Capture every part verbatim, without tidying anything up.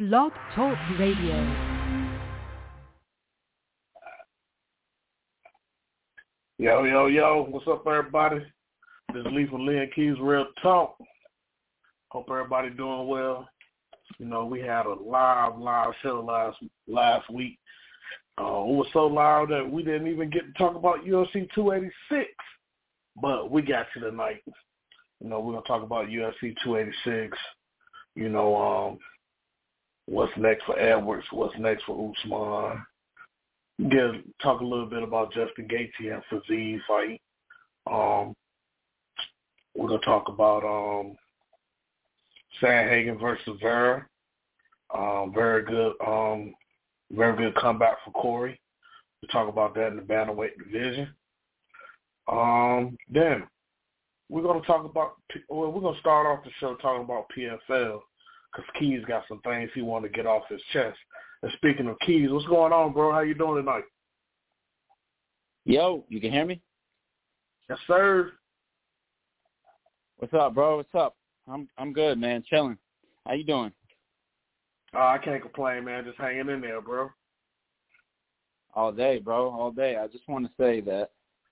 Blog Talk Radio. Yo, yo, yo, what's up, everybody? This is Lee from Lee and Keys Real Talk. Hope everybody doing well. You know, we had a live, live show last last week. Uh, it was so loud that we didn't even get to talk about U F C two eighty-six, but we got you tonight. You know, we're going to talk about U F C two eighty-six, you know, um, what's next for Edwards, what's next for Usman. Get talk a little bit about Justin Gaethje and Fiziev fight. Um, we're gonna talk about um, Sandhagen versus Vera. Um, very good, um, very good comeback for Corey. We'll talk about that in the bantamweight division. Um, then we're gonna talk about. Well, we're gonna start off the show talking about P F L because Keys got some things he wanted to get off his chest. And speaking of Keys, what's going on, bro? How you doing tonight? Yo, you can hear me? Yes, sir. What's up, bro? What's up? I'm I'm good, man. Chilling. How you doing? Uh, I can't complain, man. Just hanging in there, bro. All day, bro. All day. I just want to say that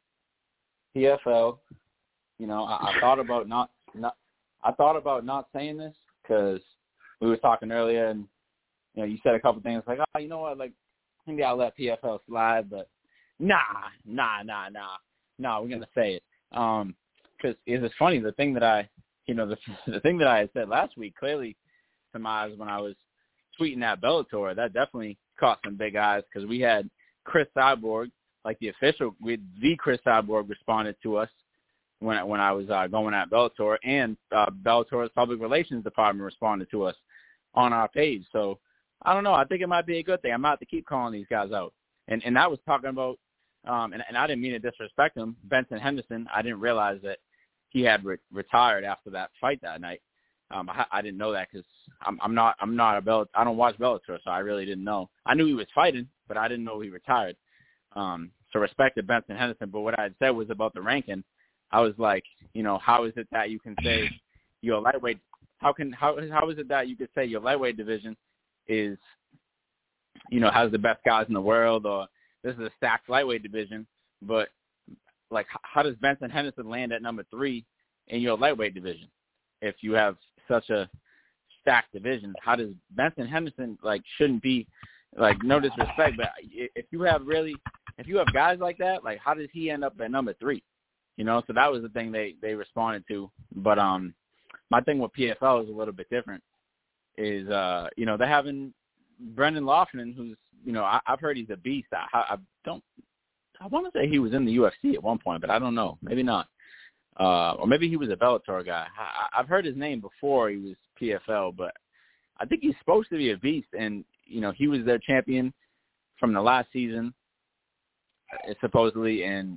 P F L. You know, I, I thought about not not. I thought about not saying this because we were talking earlier and. You know, you said a couple things like, oh, you know what, like, maybe I'll let P F L slide, but nah, nah, nah, nah, nah, we're going to say it. Um, because it's funny, the thing that I, you know, the, the thing that I had said last week, clearly, to my eyes when I was tweeting at Bellator, that definitely caught some big eyes because we had Chris Cyborg, like the official, we, the Chris Cyborg responded to us when, when I was uh, going at Bellator, and uh, Bellator's public relations department responded to us on our page. So, I don't know. I think it might be a good thing. I'm about to keep calling these guys out. And and I was talking about, um, and, and I didn't mean to disrespect him, Benson Henderson. I didn't realize that he had re- retired after that fight that night. Um, I, I didn't know that because I'm, I'm not I'm not a Bellator. I don't watch Bellator, so I really didn't know. I knew he was fighting, but I didn't know he retired. Um, so respect to Benson Henderson. But what I had said was about the ranking. I was like, you know, how is it that you can say you're a lightweight? How can how how is it that you could say your lightweight division is, you know, has the best guys in the world, or this is a stacked lightweight division, but, like, how does Benson Henderson land at number three in your lightweight division? If you have such a stacked division, how does Benson Henderson, like, shouldn't be, like, no disrespect, but if you have really, if you have guys like that, like, how does he end up at number three? You know, so that was the thing they, they responded to. But um, my thing with P F L is a little bit different. Is, uh, you know, they're having Brendan Loughnane, who's, you know, I, I've heard he's a beast. I, I don't, I want to say he was in the U F C at one point, but I don't know. Maybe not. Uh, or maybe he was a Bellator guy. I, I've heard his name before he was P F L, but I think he's supposed to be a beast. And, you know, he was their champion from the last season, uh, supposedly, and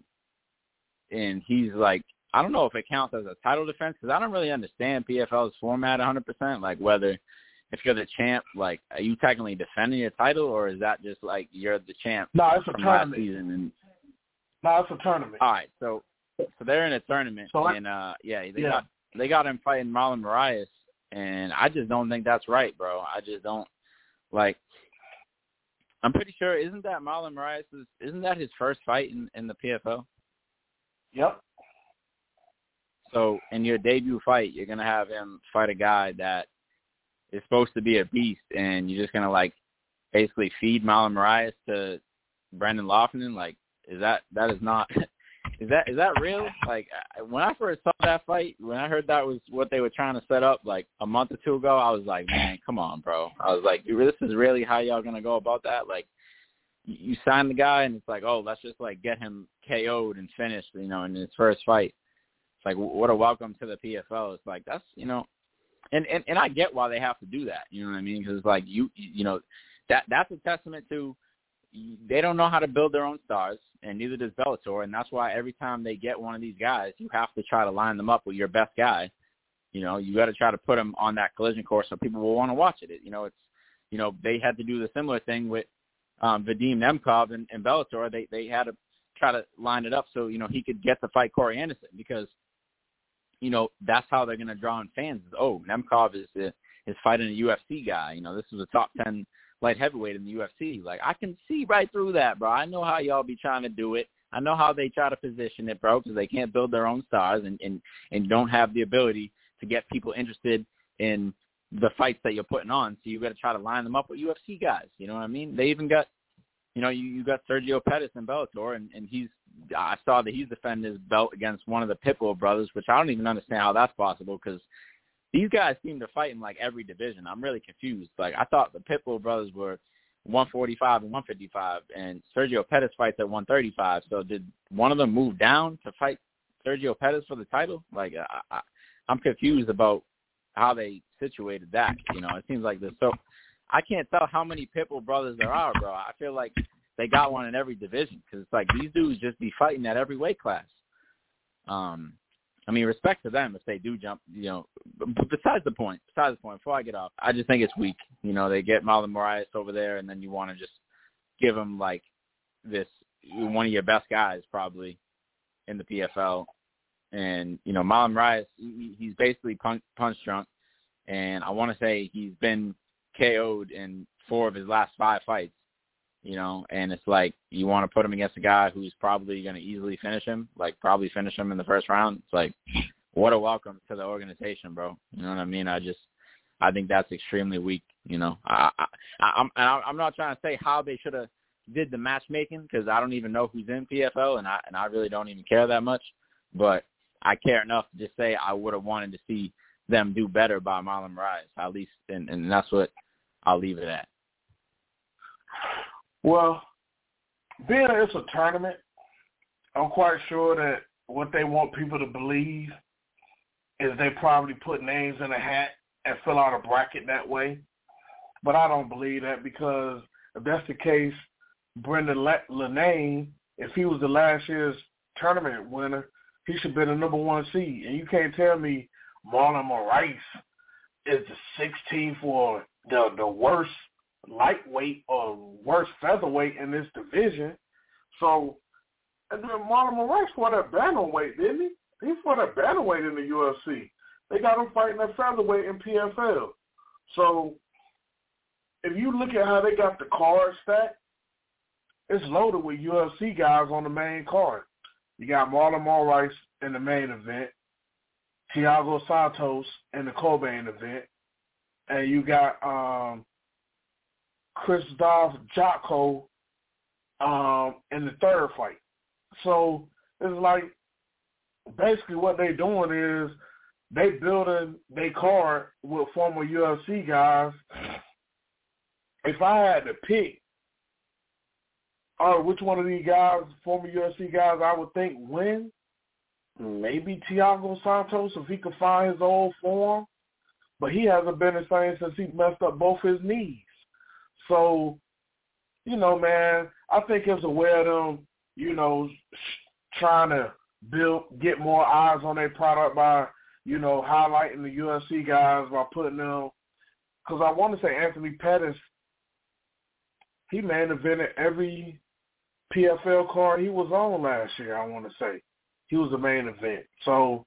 and he's like, I don't know if it counts as a title defense because I don't really understand P F L's format one hundred percent, like whether if you're the champ, like, are you technically defending your title, or is that just like you're the champ no, it's a from tournament. last season? And no, it's a tournament. All right, so so they're in a tournament, so I, and uh, yeah, they yeah. got they got him fighting Marlon Moraes, and I just don't think that's right, bro. I just don't like. I'm pretty sure isn't that Marlon Moraes? Isn't that his first fight in, in the P F L? Yep. So in your debut fight, you're gonna have him fight a guy that is supposed to be a beast, and you're just gonna like basically feed Marlon Moraes to Brendan Loughnane. Like, is that that is not is that is that real? Like, when I first saw that fight, when I heard that was what they were trying to set up like a month or two ago, I was like, man, come on, bro. I was like, this is really how y'all gonna go about that? Like, you sign the guy, and it's like, oh, let's just like get him K O'd and finished, you know, in his first fight. It's like, what a welcome to the P F L. It's like, that's, you know, and, and, and I get why they have to do that. You know what I mean? Because it's like, you, you know, that that's a testament to they don't know how to build their own stars, and neither does Bellator. And that's why every time they get one of these guys, you have to try to line them up with your best guy. You know, you got to try to put them on that collision course so people will want to watch it. it. You know, it's, you know, they had to do the similar thing with um, Vadim Nemkov and, and Bellator. They they had to try to line it up so, you know, he could get to fight Corey Anderson because, you know, that's how they're going to draw in fans. Oh, Nemkov is uh, is fighting a U F C guy. You know, this was a top ten light heavyweight in the U F C. Like, I can see right through that, bro. I know how y'all be trying to do it. I know how they try to position it, bro, because they can't build their own stars and, and, and don't have the ability to get people interested in the fights that you're putting on. So you got to try to line them up with U F C guys. You know what I mean? They even got, you know, you, you got Sergio Pettis in Bellator, and, and he's, I saw that he's defending his belt against one of the Pitbull brothers, which I don't even understand how that's possible, because these guys seem to fight in, like, every division. I'm really confused. Like, I thought the Pitbull brothers were one forty-five and one fifty-five, and Sergio Pettis fights at one thirty-five. So did one of them move down to fight Sergio Pettis for the title? Like, I, I, I'm confused about how they situated that. You know, it seems like this. So I can't tell how many Pitbull brothers there are, bro. I feel like they got one in every division, because it's like these dudes just be fighting at every weight class. Um, I mean, respect to them if they do jump, you know. But besides the point, besides the point, before I get off, I just think it's weak. You know, they get Marlon Moraes over there, and then you want to just give him, like, this, one of your best guys probably in the P F L. And, you know, Marlon Moraes, he, he's basically punch, punch drunk, and I want to say he's been K O'd in four of his last five fights. You know, and it's like you want to put him against a guy who's probably going to easily finish him, like probably finish him in the first round. It's like, what a welcome to the organization, bro. You know what I mean? I just, I think that's extremely weak. You know, I, I, I'm, I'm not trying to say how they should have did the matchmaking, because I don't even know who's in P F L, and I and I really don't even care that much. But I care enough to just say I would have wanted to see them do better by Marlon Moraes, at least, and, and that's what I'll leave it at. Well, being that it's a tournament, I'm quite sure that what they want people to believe is they probably put names in a hat and fill out a bracket that way. But I don't believe that, because if that's the case, Brendan Lanane, if he was the last year's tournament winner, he should be the number one seed. And you can't tell me Marlon Moraes is the sixteenth for the, the worst lightweight or worst featherweight in this division. So, and then Marlon Moraes fought at bantamweight, didn't he? He fought at bantamweight in the U F C. They got him fighting at featherweight in P F L. So, if you look at how they got the card stacked, it's loaded with U F C guys on the main card. You got Marlon Moraes in the main event, Thiago Santos in the co-main event, and you got um, Krzysztof Jotko um, in the third fight. So it's like basically what they're doing is they building their card with former U F C guys. If I had to pick, or which one of these guys, former U F C guys, I would think win, maybe Thiago Santos if he could find his old form. But he hasn't been the same since he messed up both his knees. So, you know, man, I think it's a way of them, you know, trying to build, get more eyes on their product by, you know, highlighting the U F C guys by putting them. Because I want to say Anthony Pettis, he main evented every P F L card he was on last year, I want to say. He was the main event. So,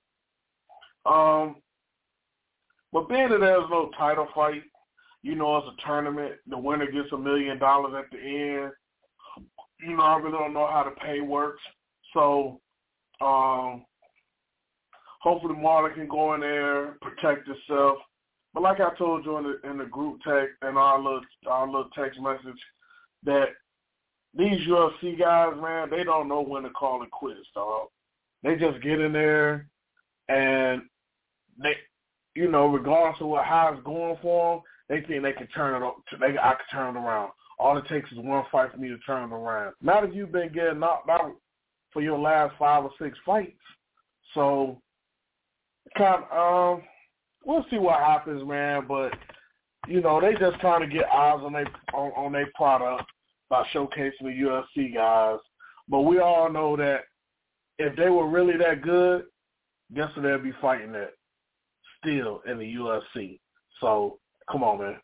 um, but being that there's no title fight, you know, it's a tournament. The winner gets a million dollars at the end. You know, I really don't know how the pay works. So, um, hopefully Marlon can go in there, protect himself. But like I told you in the, in the group text and our little, our little text message, that these U F C guys, man, they don't know when to call it quits, dog. They just get in there and they, you know, regardless of what how it's going for them, they think they can turn it. They I can turn it around. All it takes is one fight for me to turn it around. Not if you've been getting knocked out for your last five or six fights. So, kind of, um, we'll see what happens, man. But you know, they just trying to get eyes on their on, on their product by showcasing the U F C guys. But we all know that if they were really that good, guess what they'd be fighting at? Still in the U F C. So, come on, man.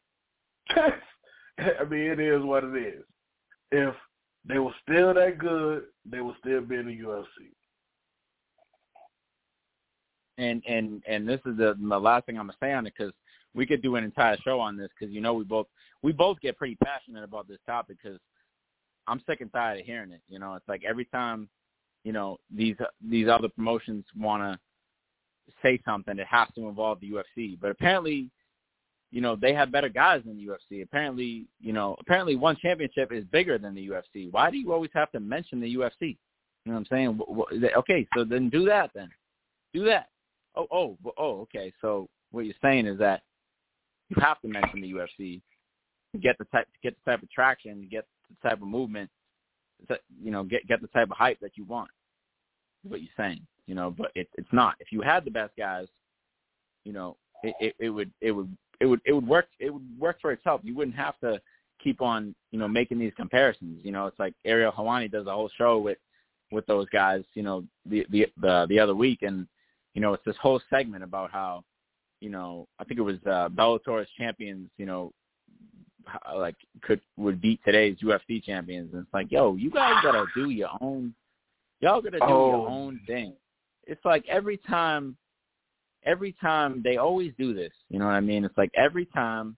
I mean, it is what it is. If they were still that good, they would still be in the U F C. And and and this is the, the last thing I'm going to say on it, because we could do an entire show on this because, you know, we both we both get pretty passionate about this topic because I'm sick and tired of hearing it. You know, it's like every time, you know, these these other promotions want to say something, it has to involve the U F C. But apparently, you know, they have better guys than the U F C. Apparently, you know, apparently one championship is bigger than the U F C. Why do you always have to mention the U F C? You know what I'm saying? Okay, so then do that then. Do that. Oh, oh, oh, okay. So what you're saying is that you have to mention the U F C to get the type, to get the type of traction, to get the type of movement, to, you know, get get the type of hype that you want. Is what you're saying, you know. But it, it's not. If you had the best guys, you know, it, it, it would it would it would it would work. It would work for itself. You wouldn't have to keep on, you know, making these comparisons. You know, it's like Ariel Helwani does a whole show with with those guys, you know, the the the, the other week, and you know, it's this whole segment about how, you know, I think it was uh, Bellator's champions, you know, how, like could would beat today's U F C champions, and it's like, yo, you guys gotta do your own, y'all gotta do oh. your own thing. It's like every time, every time they always do this. You know what I mean? It's like every time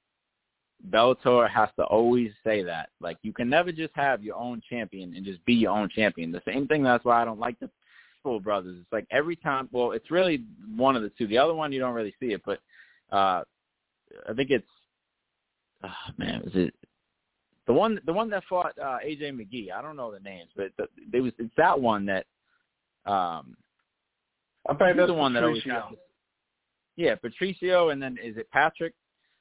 Bellator has to always say that. Like, you can never just have your own champion and just be your own champion. The same thing, that's why I don't like the Full brothers. It's like every time, well, it's really one of the two. The other one, you don't really see it, but uh, I think it's, oh, man, was it the one the one that fought uh, A J McGee? I don't know the names, but the, they was it's that one that um, I think that's the one Patricio. that always has, yeah, Patricio, and then is it Patrick?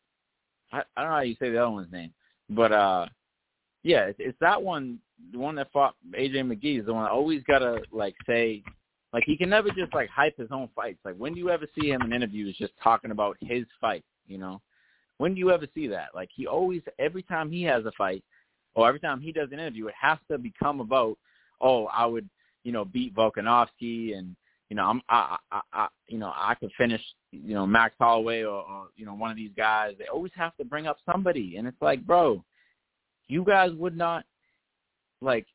I, I don't know how you say the other one's name, but uh, yeah, it's, it's that one. The one that fought A J McGee is the one that always gotta like say, like, he can never just like hype his own fights. Like, when do you ever see him in interviews just talking about his fight? You know, when do you ever see that? Like, he always, every time he has a fight or every time he does an interview, it has to become about, oh, I would, you know, beat Volkanovski, and you know, I'm, I, I, I you know, I could finish, you know, Max Holloway or, or you know, one of these guys. They always have to bring up somebody, and it's like, bro, you guys would not. Like,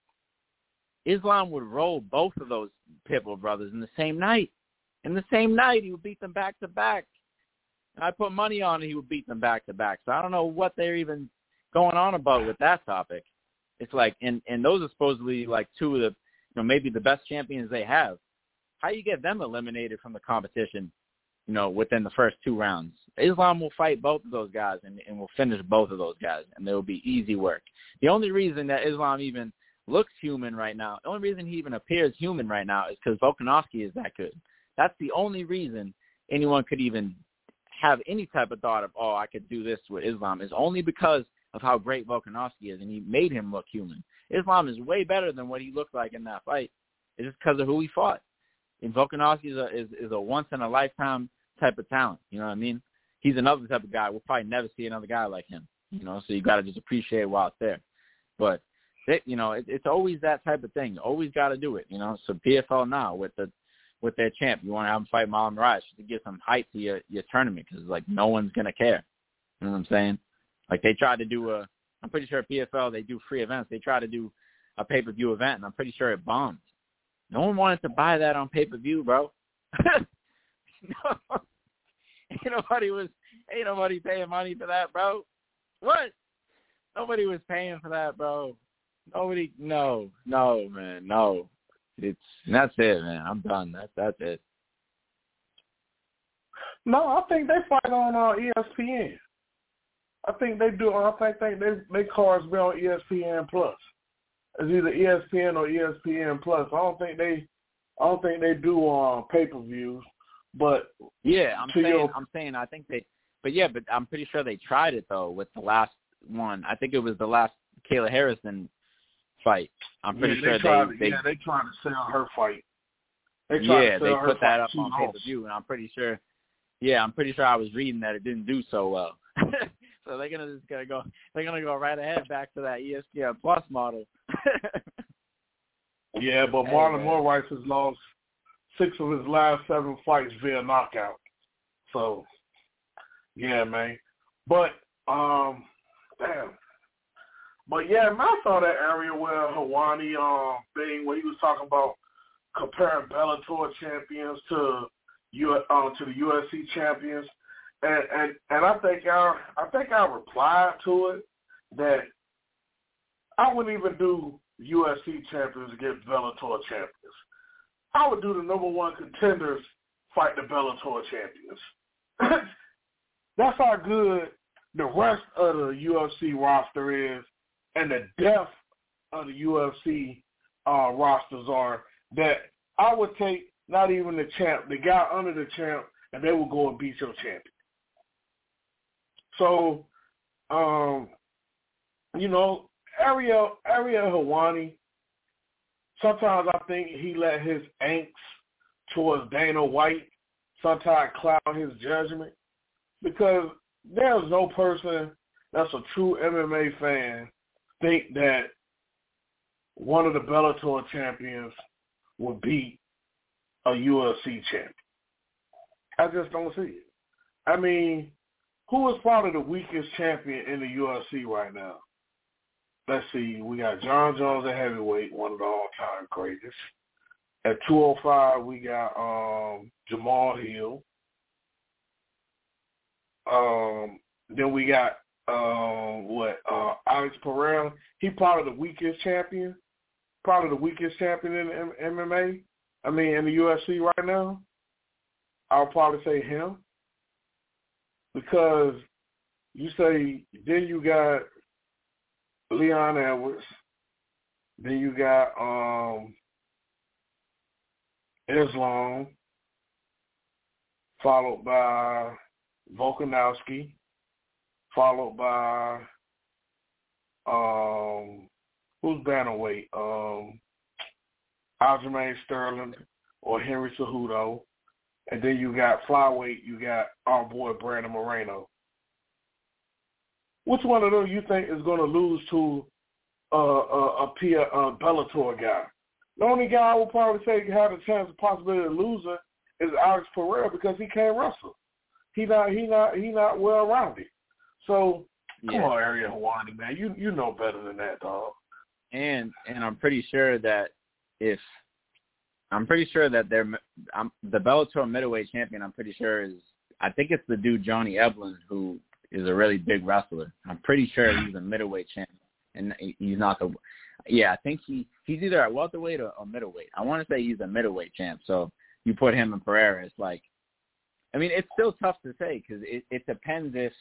Islam would roll both of those Pitbull brothers in the same night. In the same night, he would beat them back to back. And I put money on it, he would beat them back to back. So I don't know what they're even going on about with that topic. It's like, and, and those are supposedly like two of the, you know, maybe the best champions they have. How do you get them eliminated from the competition, you know, within the first two rounds? Islam will fight both of those guys and, and will finish both of those guys, and there will be easy work. The only reason that Islam even looks human right now, the only reason he even appears human right now is because Volkanovski is that good. That's the only reason anyone could even have any type of thought of, oh, I could do this with Islam, is only because of how great Volkanovski is, and he made him look human. Islam is way better than what he looked like in that fight. It's just because of who he fought. And Volkanovski is a, is, is a once-in-a-lifetime type of talent. You know what I mean? He's another type of guy. We'll probably never see another guy like him. You know, so you got to just appreciate it while it's there. But, it, you know, it, it's always that type of thing. You always got to do it, you know. So P F L now with the with their champ, you want to have him fight Marlon Moraes to give some hype to your, your tournament, because, like, no one's going to care. You know what I'm saying? Like, they tried to do a – I'm pretty sure P F L, they do free events. They tried to do a pay-per-view event, and I'm pretty sure it bombed. No one wanted to buy that on pay-per-view, bro. No. Ain't nobody was, ain't nobody paying money for that, bro. What? Nobody was paying for that, bro. Nobody, no, no, man, no. It's, that's it, man. I'm done. That's, that's it. No, I think they fight on uh, E S P N. I think they do. I think they, they, they cards be on E S P N Plus. It's either E S P N or E S P N Plus. I don't think they, I don't think they do uh, pay-per-views. But yeah, I'm saying, your, I'm saying, I think they, but yeah, but I'm pretty sure they tried it though with the last one. I think it was the last Kayla Harrison fight. I'm pretty yeah, sure they, tried, they, they, yeah, they tried to sell her fight. They tried yeah, to sell they her put that up on pay pay per view, and I'm pretty sure, yeah, I'm pretty sure I was reading that it didn't do so well. So they're gonna just gonna go, they're gonna go right ahead back to that E S P N Plus model. Yeah, but hey, Marlon man. Moraes has lost six of his last seven fights via knockout. So, yeah, man. But, um, damn. But, yeah, man, I saw that area where Helwani um, thing where he was talking about comparing Bellator champions to, U, uh, to the U F C champions. and, and and I think I I think I replied to it that I wouldn't even do U F C champions against Bellator champions. I would do the number one contenders fight the Bellator champions. That's how good the rest of the U F C roster is, and the depth of the U F C uh, rosters are, that I would take not even the champ, the guy under the champ, and they will go and beat your champion. So, um, you know, Ariel Ariel Helwani, sometimes I think he let his angst towards Dana White sometimes cloud his judgment, because there's no person that's a true M M A fan think that one of the Bellator champions would beat a U F C champion. I just don't see it. I mean, who is probably the weakest champion in the U F C right now? Let's see. We got John Jones at heavyweight, one of the all-time greatest. At two oh five, we got um, Jamal Hill. Um, then we got, um, what, uh, Alex Pereira. He probably the weakest champion. Probably the weakest champion in M- MMA. I mean, in the U F C right now. I'll probably say him. Because you say, then you got Leon Edwards. Then you got um, Islam, followed by Volkanovski, followed by um, who's bantamweight? Um, Aljamain Sterling or Henry Cejudo. And then you got flyweight, you got our boy Brandon Moreno. Which one of them you think is going to lose to uh, a, a, P- a Bellator guy? The only guy I would probably say had a chance of possibility of losing is Alex Pereira, because he can't wrestle. He not he not he not well rounded. So yeah. Come on, Ariel Helwani, man, you you know better than that, dog. And and I'm pretty sure that if I'm pretty sure that they're I'm, the Bellator middleweight champion, I'm pretty sure is I think it's the dude Johnny Eblen, who is a really big wrestler. I'm pretty sure he's a middleweight champion, and he's not the. Yeah, I think he he's either at welterweight or, or middleweight. I want to say he's a middleweight champ. So you put him and Pereira, it's like, I mean, it's still tough to say because it, it depends if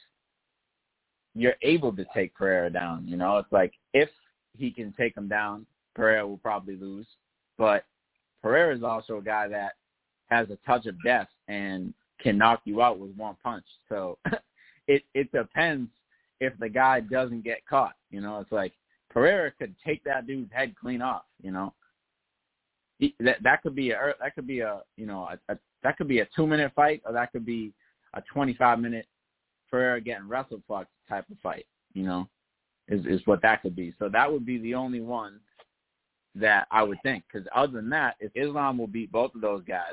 you're able to take Pereira down. You know, it's like if he can take him down, Pereira will probably lose. But Pereira is also a guy that has a touch of death and can knock you out with one punch. So it it depends if the guy doesn't get caught. You know, it's like Pereira could take that dude's head clean off. You know, he, that that could be a that could be a you know a, a that could be a two minute fight, or that could be a twenty-five minute Pereira getting wrestle fucked type of fight. You know, is is what that could be. So that would be the only one that I would think, because other than that, if Islam will beat both of those guys,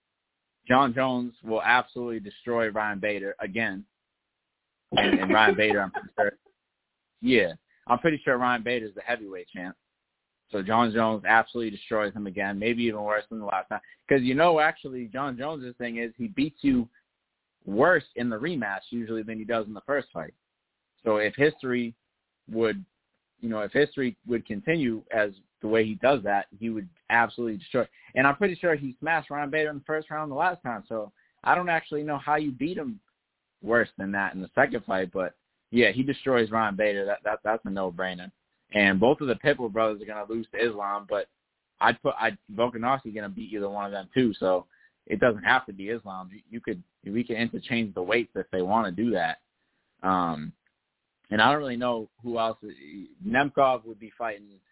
John Jones will absolutely destroy Ryan Bader again. And, and Ryan Bader, I'm pretty sure, yeah, I'm pretty sure Ryan Bader is the heavyweight champ. So John Jones absolutely destroys him again, maybe even worse than the last time. Because, you know, actually, John Jones' thing is he beats you worse in the rematch usually than he does in the first fight. So if history would, you know, if history would continue as the way he does that, he would absolutely destroy. And I'm pretty sure he smashed Ryan Bader in the first round the last time. So I don't actually know how you beat him worse than that in the second fight. But, yeah, he destroys Ryan Bader. That, that That's a no-brainer. And both of the Pitbull brothers are going to lose to Islam. But I'd put I'd, Volkanovski going to beat either one of them too. So it doesn't have to be Islam. You, you could We can interchange the weights if they want to do that. Um, and I don't really know who else. Nemkov would be fighting –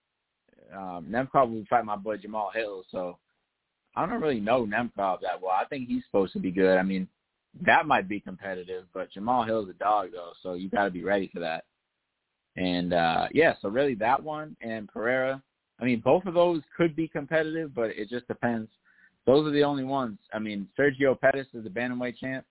Um, Nemkov will fight my boy Jamal Hill, so I don't really know Nemkov that well. I think he's supposed to be good. I mean, that might be competitive, but Jamal Hill's a dog, though, so you got to be ready for that. And, uh, yeah, so really that one and Pereira, I mean, both of those could be competitive, but it just depends. Those are the only ones. I mean, Sergio Pettis is the bantamweight champ.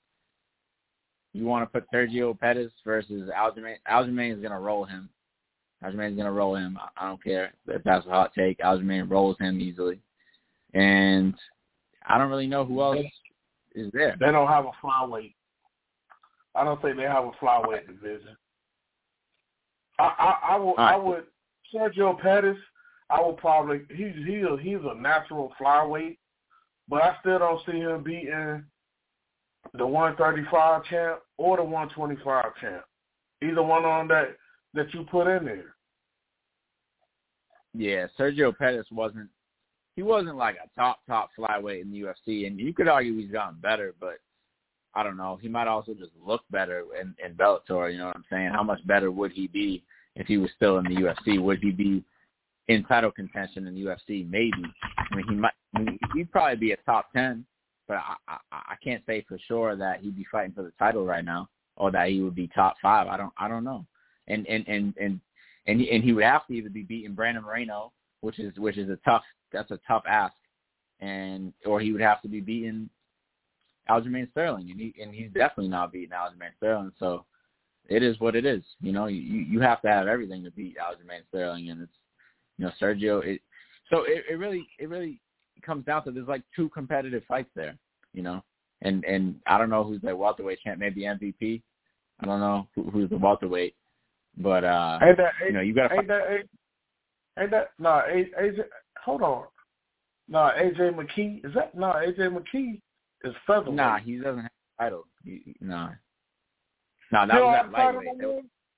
You want to put Sergio Pettis versus Aljamain. Aljamain is going to roll him. Aljamain's going to roll him. I don't care if that's a hot take. Aljamain rolls him easily. And I don't really know who else is there. They don't have a flyweight. I don't think they have a flyweight division. I, I, I would, right. I would Sergio Pettis. I would probably he's he's a, he's a natural flyweight, but I still don't see him beating the one thirty-five champ or the one twenty-five champ. Either one on that that you put in there. Yeah, Sergio Pettis wasn't he wasn't like a top top flyweight in the U F C, and you could argue he's gotten better, but I don't know. He might also just look better in, in Bellator. You know what I'm saying? How much better would he be if he was still in the U F C? Would he be in title contention in the U F C? Maybe. I mean, he might. I mean, he'd probably be a top ten, but I, I I can't say for sure that he'd be fighting for the title right now, or that he would be top five. I don't I don't know. And and and and and he, and he would have to either be beating Brandon Moreno, which is which is a tough that's a tough ask, and or he would have to be beating Aljamain Sterling, and he and he's definitely not beating Aljamain Sterling. So it is what it is. You know, you you have to have everything to beat Aljamain Sterling, and it's you know Sergio. It, so it, it really it really comes down to there's like two competitive fights there. You know, and and I don't know who's the welterweight champ. Maybe M V P. I don't know who, who's the welterweight, but uh, ain't that, you know you got to. Ain't that ain't, ain't that no nah, A J? Hold on, no nah, A J McKee is that no nah, A J McKee. Is featherweight. Nah, he doesn't have a title. He, nah. No, that was at lightweight. They were,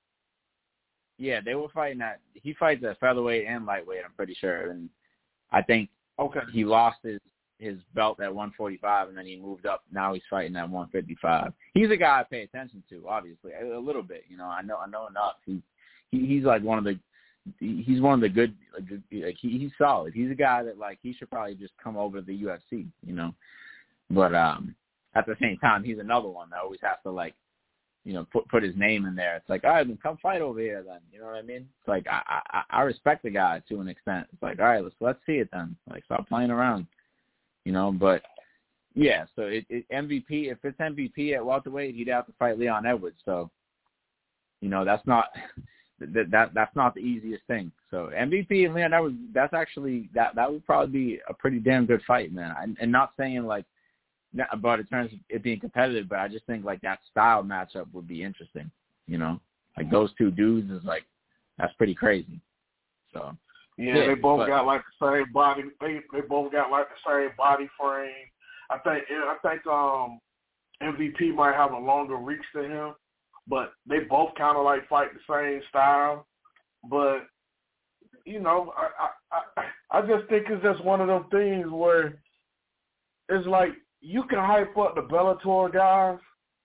yeah, they were fighting at – he fights at featherweight and lightweight, I'm pretty sure. And I think okay. he lost his, his belt at one forty-five, and then he moved up. Now he's fighting at one fifty-five. He's a guy I pay attention to, obviously, a, a little bit. You know, I know I know enough. He, he He's like one of the – he's one of the good like, – like he, he's solid. He's a guy that, like, he should probably just come over to the U F C, you know. But um, at the same time, he's another one that always has to, like, you know, put put his name in there. It's like, all right, then come fight over here then. You know what I mean? It's like, I, I, I respect the guy to an extent. It's like, all right, let's let's see it then. Like, stop playing around. You know, but, yeah, so it, it M V P, if it's M V P at welterweight, he'd have to fight Leon Edwards. So, you know, that's not that, that that's not the easiest thing. So M V P and Leon Edwards, that's actually, that, that would probably be a pretty damn good fight, man. And, and not saying, like, but in terms of it being competitive, but I just think like that style matchup would be interesting, you know, like those two dudes is like, that's pretty crazy. So yeah, yeah they both but, got like the same body. They they both got like the same body frame. I think I think um M V P might have a longer reach to him, but they both kind of like fight the same style. But you know, I I I just think it's just one of those things where it's like. You can hype up the Bellator guys,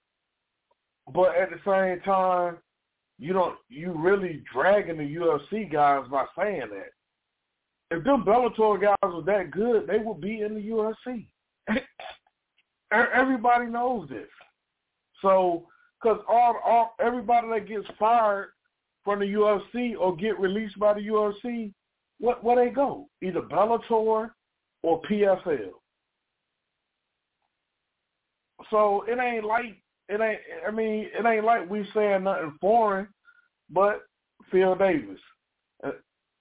but at the same time, you don't. You really dragging the U F C guys by saying that. If them Bellator guys were that good, they would be in the U F C. Everybody knows this. So, because all, all everybody that gets fired from the U F C or get released by the U F C, what where they go? Either Bellator or P F L. So it ain't like it ain't. I mean, it ain't like we saying nothing foreign, but Phil Davis uh,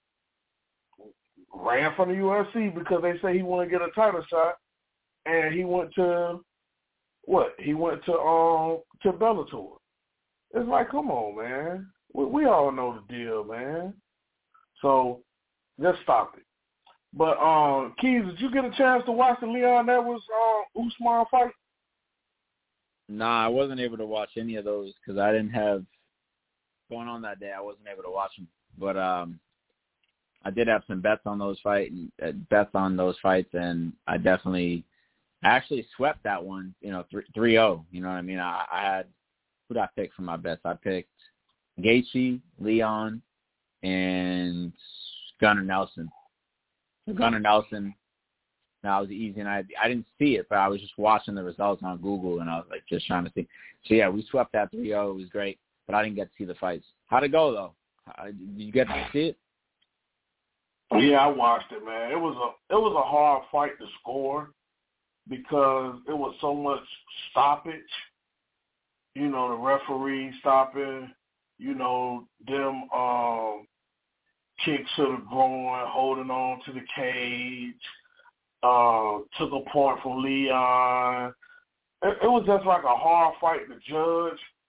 ran from the U F C because they say he want to get a title shot, and he went to what? He went to um to Bellator. It's like, come on, man. We, we all know the deal, man. So just stop it. But um, Keys, did you get a chance to watch the Leon Edwards uh, Usman fight? Nah, I wasn't able to watch any of those because I didn't have going on that day. I wasn't able to watch them, but um, I did have some bets on those fight uh, bets on those fights, and I definitely I actually swept that one. You know, three oh. You know what I mean? I, I had who did I pick for my bets? I picked Gaethje, Leon, and Gunnar Nelson. So Gunnar Nelson. Now, it was easy, and I I didn't see it, but I was just watching the results on Google, and I was, like, just trying to see. So, yeah, we swept that three oh. It was great, but I didn't get to see the fights. How'd it go, though? How, did you get to see it? Yeah, I watched it, man. It was a it was a hard fight to score because it was so much stoppage. You know, the referee stopping, you know, them um, kicks to the groin, holding on to the cage. Uh, took a point from Leon. It, it was just like a hard fight to judge.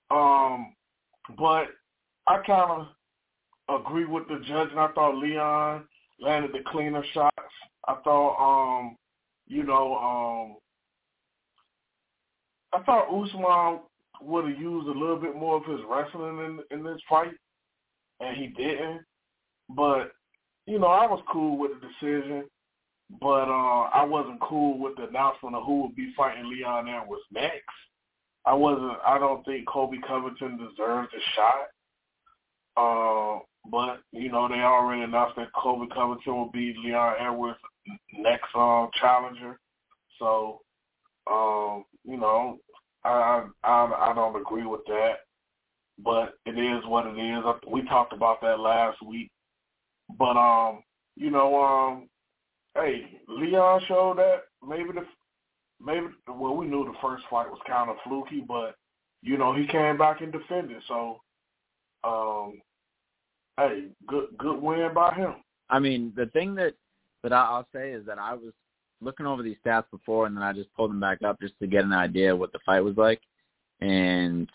Um, but I kind of agree with the judge, and I thought Leon landed the cleaner shots. I thought, um, you know, um, I thought Usman would have used a little bit more of his wrestling in, in this fight, and he didn't. But, you know, I was cool with the decision, but uh, I wasn't cool with the announcement of who would be fighting Leon Edwards next. I wasn't. I don't think Colby Covington deserves a shot. Uh, but, you know, they already announced that Colby Covington will be Leon Edwards' next uh, challenger. So, um, you know, I, I I don't agree with that. But it is what it is. We talked about that last week. But, um, you know, um, hey, Leon showed that maybe the maybe well we knew the first fight was kind of fluky, but you know he came back and defended. So, um, hey, good good win by him. I mean, the thing that that I'll say is that I was looking over these stats before, and then I just pulled them back up just to get an idea of what the fight was like. And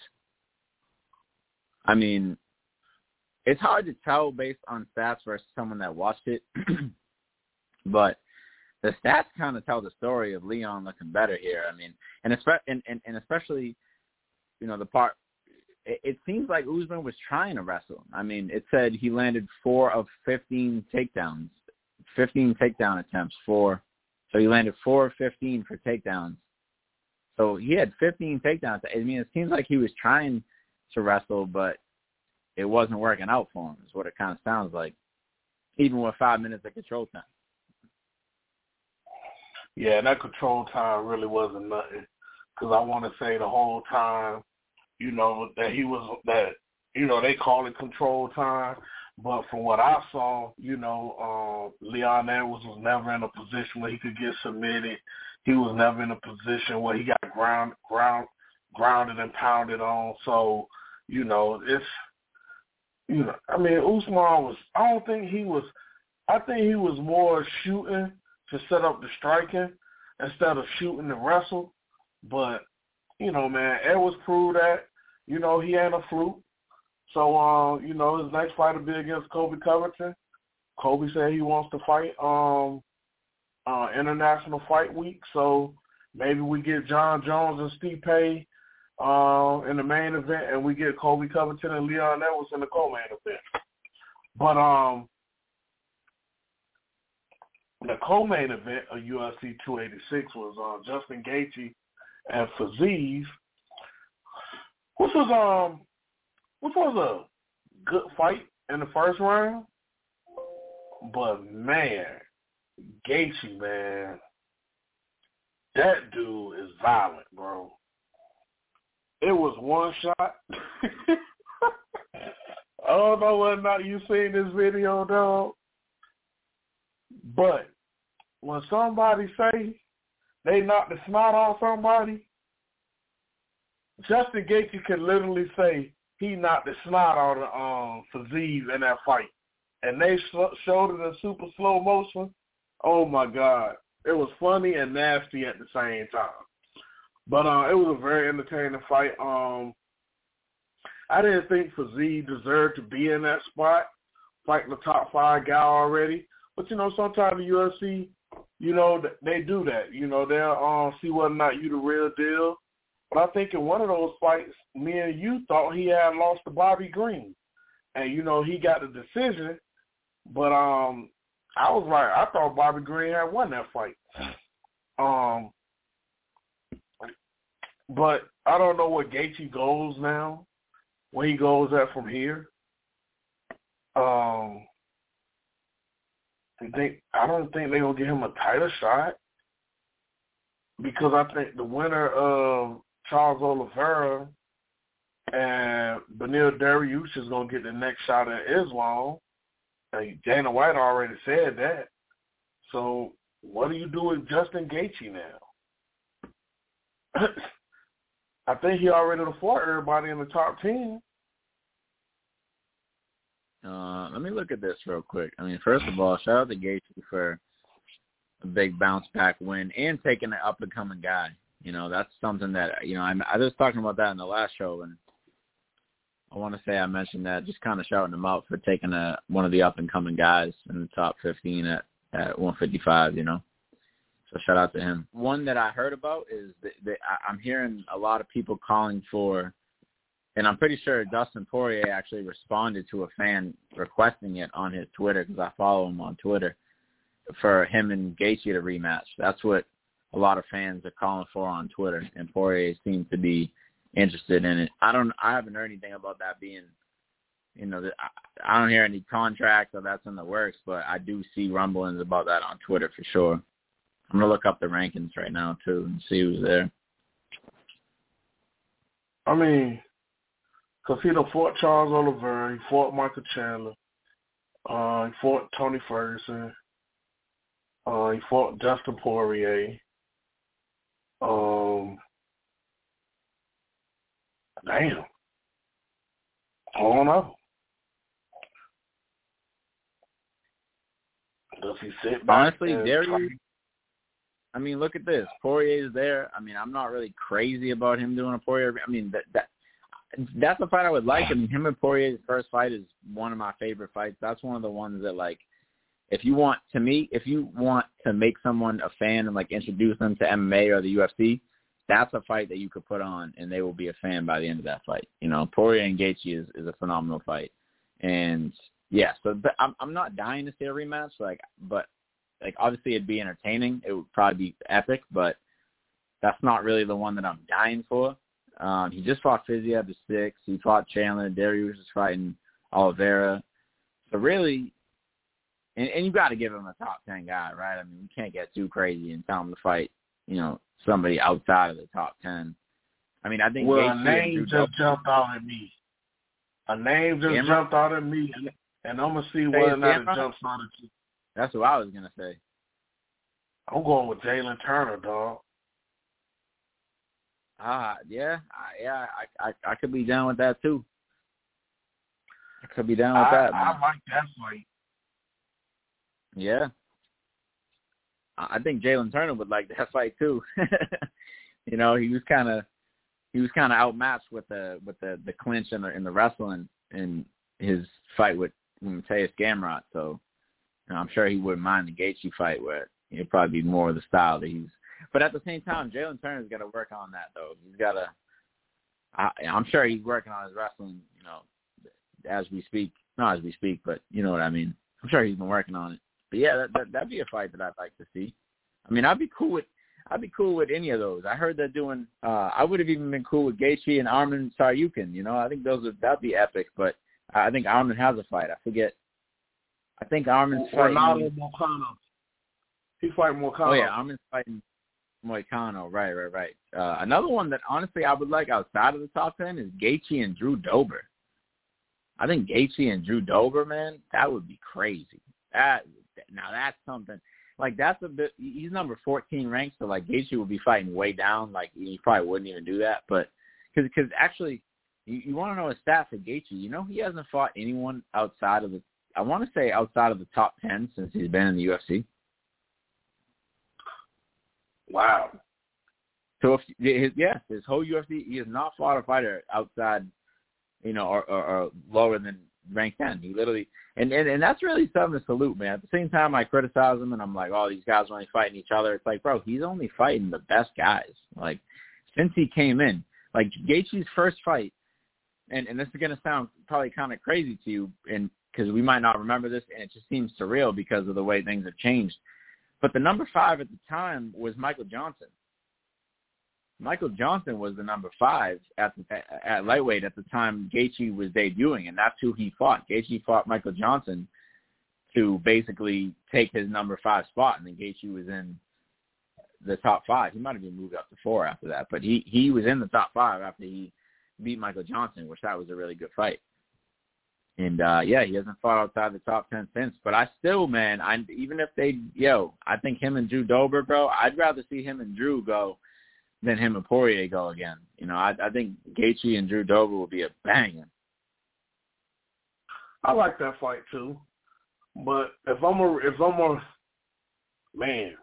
I mean, it's hard to tell based on stats versus someone that watched it, but the stats kind of tell the story of Leon looking better here. I mean, and, espe- and, and, and especially, you know, the part, it, it seems like Usman was trying to wrestle. I mean, it said he landed four of fifteen takedowns, fifteen takedown attempts, four. So he landed four of fifteen for takedowns. So he had fifteen takedowns. I mean, it seems like he was trying to wrestle, but it wasn't working out for him, is what it kind of sounds like, even with five minutes of control time. Yeah, that control time really wasn't nothing. Because I want to say the whole time, you know, that he was, that, you know, they call it control time. But from what I saw, you know, uh, Leon Edwards was never in a position where he could get submitted. He was never in a position where he got ground, ground, grounded and pounded on. So, you know, it's, you know, I mean, Usman was, I don't think he was, I think he was more shooting to set up the striking instead of shooting to wrestle. But, you know, man, Edwards proved that, you know, he ain't a fluke. So, uh, you know, his next fight will be against Colby Covington. Colby said he wants to fight um, uh, International Fight Week. So maybe we get John Jones and Stipe uh, in the main event, and we get Colby Covington and Leon Edwards in the co-main event. But um, the co-main event of U F C two eighty-six was uh, Justin Gaethje and Fiziev, which was um, which was a good fight in the first round. But man, Gaethje, man, that dude is violent, bro. It was one shot. I don't know whether or not you seen this video, dog. But when somebody say they knocked the snot off somebody, Justin Gaethje can literally say he knocked the snot out of um, Fiziev in that fight. And they sh- showed it in super slow motion. Oh, my God. It was funny and nasty at the same time. But uh, it was a very entertaining fight. Um, I didn't think Fiziev deserved to be in that spot, fighting the top five guy already. But, you know, sometimes the U F C, you know, they do that. You know, they'll um, see whether or not you the real deal. But I think in one of those fights, me and you thought he had lost to Bobby Green. And, you know, he got the decision. But um, I was like, I thought Bobby Green had won that fight. Um, but I don't know where Gaethje goes now, where he goes at from here. Um, I think I don't think they're gonna give him a title shot because I think the winner of Charles Oliveira and Beneil Dariush is gonna get the next shot at Islam. And Dana White already said that. So what do you do with Justin Gaethje now? I think he already fought everybody in the top ten. Uh, let me look at this real quick. I mean, first of all, shout out to Gaethje for a big bounce back win and taking an up and coming guy. You know, that's something that, you know, I, I was talking about that in the last show, and I want to say I mentioned that, just kind of shouting him out for taking a, one of the up-and-coming guys in the top fifteen at, at one fifty-five, you know. So shout out to him. One that I heard about is that, that I'm hearing a lot of people calling for, and I'm pretty sure Dustin Poirier actually responded to a fan requesting it on his Twitter, because I follow him on Twitter, for him and Gaethje to rematch. That's what a lot of fans are calling for on Twitter, and Poirier seems to be interested in it. I don't. I haven't heard anything about that being, you know, I, I don't hear any contract or that's in the works, but I do see rumblings about that on Twitter for sure. I'm gonna look up the rankings right now too and see who's there. I mean, because he done fought Charles Oliveira, he fought Michael Chandler, uh, he fought Tony Ferguson, uh, he fought Dustin Poirier. Um, damn, I don't know. Does he sit back? Honestly, Darius, I mean, look at this. Poirier's there. I mean, I'm not really crazy about him doing a Poirier. I mean, that that that's a fight I would like. I mean, him and Poirier's first fight is one of my favorite fights. That's one of the ones that, like, if you want, to me, if you want to make someone a fan and, like, introduce them to M M A or the U F C, that's a fight that you could put on and they will be a fan by the end of that fight. You know, Poirier and Gaethje is, is a phenomenal fight. And, yeah, so but I'm, I'm not dying to see a rematch, like, but, like, obviously it'd be entertaining. It would probably be epic, but that's not really the one that I'm dying for. Um, he just fought Fiziev at the six. He fought Chandler. Darius is fighting Oliveira. So really, and, and you got to give him a top ten guy, right? I mean, you can't get too crazy and tell him to fight, you know, somebody outside of the top ten. I mean, I think well, Gaethje a name just Dober, jumped out at me. A name just Gamrot? jumped out at me, and, and I'm gonna see Say whether or not Gamrot? it jumps out at you. That's what I was gonna say. I'm going with Jalen Turner, dog. Ah, yeah, I, yeah, I, I, I could be down with that too. I could be down with I, that, man. I like that fight. Yeah. I think Jalen Turner would like that fight too. You know, he was kind of he was kind of outmatched with the with the, the clinch and the, in the wrestling in his fight with Mateus Gamrot. So, you know, I'm sure he wouldn't mind the Gaethje fight, where it'd probably be more of the style that he's. But at the same time, Jalen Turner's got to work on that, though. He's got to. I'm sure he's working on his wrestling, you know, as we speak. Not as we speak, but you know what I mean. I'm sure he's been working on it. But yeah, that, that that'd be a fight that I'd like to see. I mean, I'd be cool with I'd be cool with any of those. I heard they're doing. Uh, I would have even been cool with Gaethje and Arman Tsarukyan. You know, I think those would that'd be epic. But I think Arman has a fight. I forget. I think Arman's fighting. Ronaldo Moicano. He fighting Moicano. Oh yeah, Arman's fighting Moicano. Right, right, right. Uh, another one that honestly I would like outside of the top ten is Gaethje and Drew Dober. I think Gaethje and Drew Dober, man, that would be crazy. That now that's something. Like, that's a bit – he's number fourteen ranked, so, like, Gaethje would be fighting way down. Like, he probably wouldn't even do that. But – because actually, you, you want to know a stat for Gaethje. You know he hasn't fought anyone outside of the – I want to say outside of the top ten since he's been in the U F C. Wow. So, if his, yes, his whole U F C, he has not fought a fighter outside, you know, or, or, or lower than rank ten. He literally – And, and and that's really something to salute, man. At the same time, I criticize him, and I'm like, oh, these guys are only fighting each other. It's like, bro, he's only fighting the best guys. Like, since he came in. Like, Gaethje's first fight, and, and this is going to sound probably kind of crazy to you, and because we might not remember this, and it just seems surreal because of the way things have changed. But the number five at the time was Michael Johnson. Michael Johnson was the number five at the, at lightweight at the time Gaethje was debuting, and that's who he fought. Gaethje fought Michael Johnson to basically take his number five spot, and then Gaethje was in the top five. He might have been moved up to four after that, but he, he was in the top five after he beat Michael Johnson, which that was a really good fight. And, uh, yeah, he hasn't fought outside the top ten since. But I still, man, I even if they, yo, I think him and Drew Dober, bro, I'd rather see him and Drew go than him and Poirier go again. You know, I, I think Gaethje and Drew Dober will be a banger. I like that fight too, but if I'm a, if I'm a man,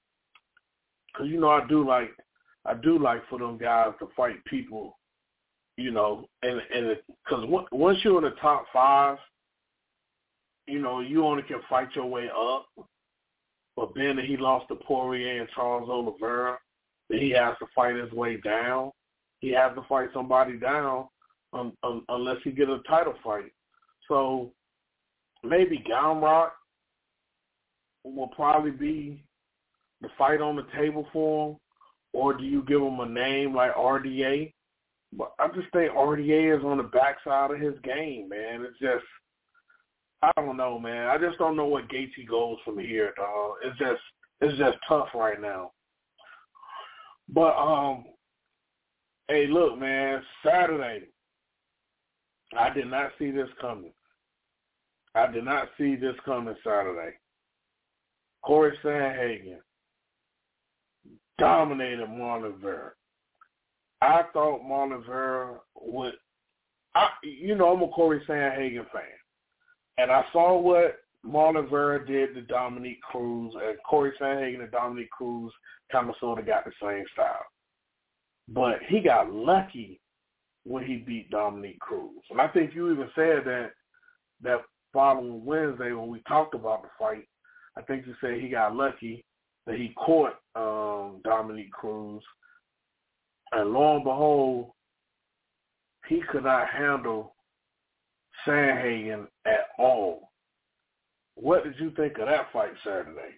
because you know I do like, I do like for them guys to fight people you know, and and because once you're in the top five, you know, you only can fight your way up. But being that he lost to Poirier and Charles Oliveira, then he has to fight his way down. He has to fight somebody down um, um, unless he gets a title fight. So maybe Gamrot will probably be the fight on the table for him, or do you give him a name like R D A? But I just think R D A is on the backside of his game, man. It's just, I don't know, man. I just don't know what Gaethje goes from here, dog. It's just, it's just tough right now. But um, hey, look, man. Saturday, I did not see this coming. I did not see this coming Saturday. Corey Sandhagen dominated Marlon Vera. I thought Marlon Vera would, I, you know, I'm a Corey Sandhagen fan. And I saw what Marlon Vera did to Dominique Cruz, and Corey Sandhagen and Dominique Cruz kind of sort of got the same style. But he got lucky when he beat Dominique Cruz. And I think you even said that that following Wednesday when we talked about the fight, I think you said he got lucky that he caught um, Dominique Cruz. And lo and behold, he could not handle Sandhagen at all. What did you think of that fight Saturday?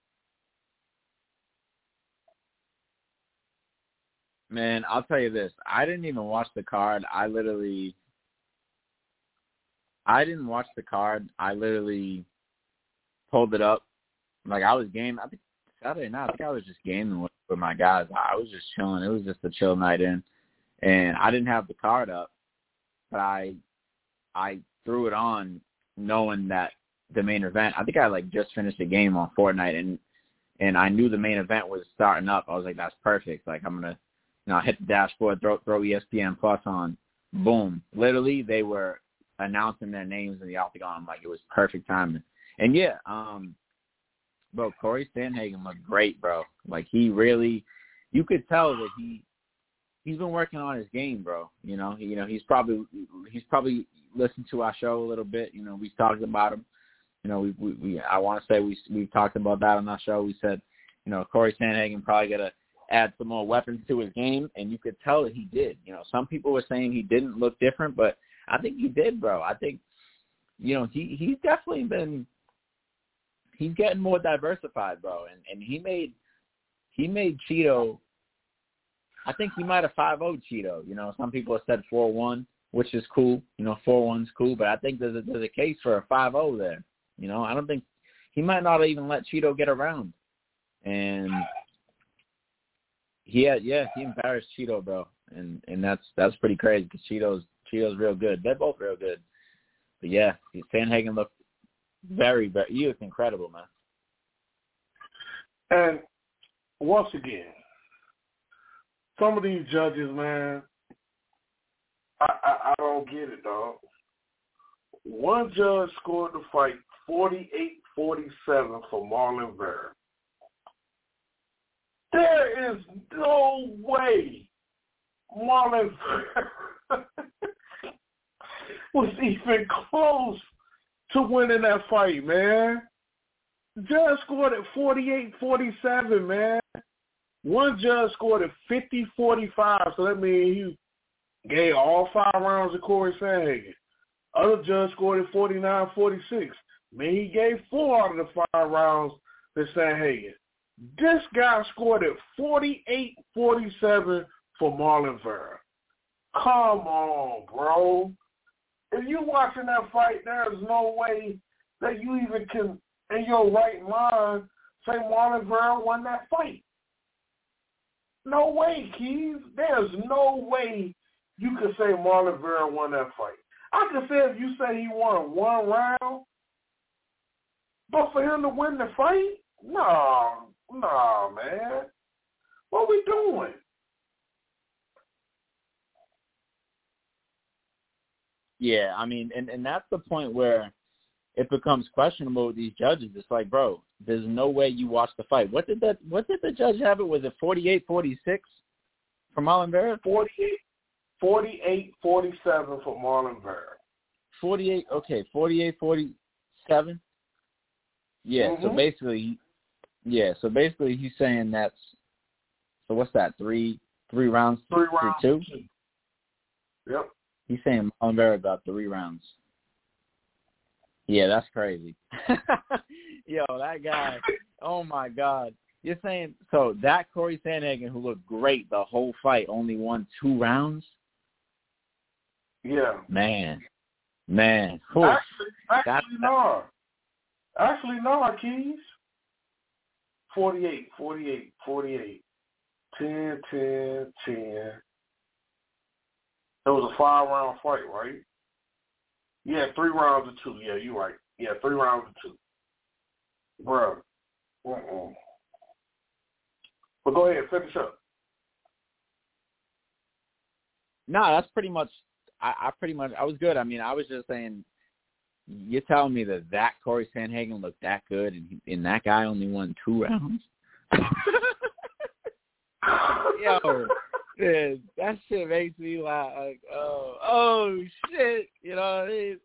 Man, I'll tell you this. I didn't even watch the card. I literally I didn't watch the card. I literally pulled it up. Like, I was gaming. I think Saturday night, I think I was just gaming with, with my guys. I was just chilling. It was just a chill night in. And I didn't have the card up, but I I threw it on knowing that the main event, I think I, like, just finished a game on Fortnite, and and I knew the main event was starting up. I was like, that's perfect. Like, I'm going to, you know, hit the dashboard, throw, throw E S P N Plus on. Boom. Literally, they were announcing their names in the octagon. Like, it was perfect timing. And, yeah, um, bro, Corey Sandhagen looked great, bro. Like, he really, you could tell that he, he's been working on his game, bro. You know, he, you know, he's probably, he's probably listened to our show a little bit. You know, we talked about him. You know, we, we, we I want to say we, we talked about that on our show. We said, you know, Corey Sandhagen probably got to add some more weapons to his game, and you could tell that he did. You know, some people were saying he didn't look different, but I think he did, bro. I think, you know, he, he's definitely been, he's getting more diversified, bro. And, and he made, he made Cheeto, I think he might have five oh Cheeto. You know, some people have said four one, which is cool. You know, four one's cool, but I think there's a, there's a case for a five oh there. You know, I don't think, he might not even let Cheeto get around. And he had, yeah, he embarrassed Cheeto, bro. And and that's that's pretty crazy because Cheeto's, Cheeto's real good. They're both real good. But, yeah, Sandhagen looked very, very, he was incredible, man. And once again, some of these judges, man, I, I, I don't get it, dog. One judge scored the fight forty-eight forty-seven for Marlon Vera. There is no way Marlon Vera was even close to winning that fight, man. Judge scored at forty-eight forty-seven, man. One judge scored at fifty forty-five, so that means he gave all five rounds to Corey Sandhagen. Other judge scored at forty-nine forty-six. Man, he gave four out of the five rounds to Sandhagen. This guy scored at forty-eight forty-seven for Marlon Vera. Come on, bro. If you're watching that fight, there's no way that you even can, in your right mind, say Marlon Vera won that fight. No way, Keys. There's no way you could say Marlon Vera won that fight. I could say if you say he won one round, but for him to win the fight, no, no, man. What we doing? Yeah, I mean, and, and that's the point where it becomes questionable with these judges. It's like, bro, there's no way you watched the fight. What did that? What did the judge have it? Was it forty-eight forty-six for Marlon Vera? forty-eight forty-eight forty-seven for Marlon Vera. forty-eight, okay, forty-eight forty-seven? Yeah, mm-hmm. so basically, yeah, so basically he's saying that's, so what's that, three three rounds Three to rounds two? two. Yep. He's saying Marlon Vera got three rounds. Yeah, that's crazy. Yo, that guy, oh, my God. You're saying, so that Corey Sandhagen, who looked great the whole fight, only won two rounds? Yeah. Man. Man. Oof. Actually, actually that's, no. Actually, no, Keys. forty-eight, forty-eight, forty-eight. ten, ten, ten. It was a five-round fight, right? Yeah, three rounds of two. Yeah, you're right. Yeah, three rounds of two. Bruh. Uh-uh. But go ahead, finish up. No, that's pretty much, I, I pretty much, I was good. I mean, I was just saying, you're telling me that that Corey Sandhagen looked that good and, he, and that guy only won two rounds? Yo, dude, that shit makes me laugh. Like, oh, oh, shit. You know what I mean?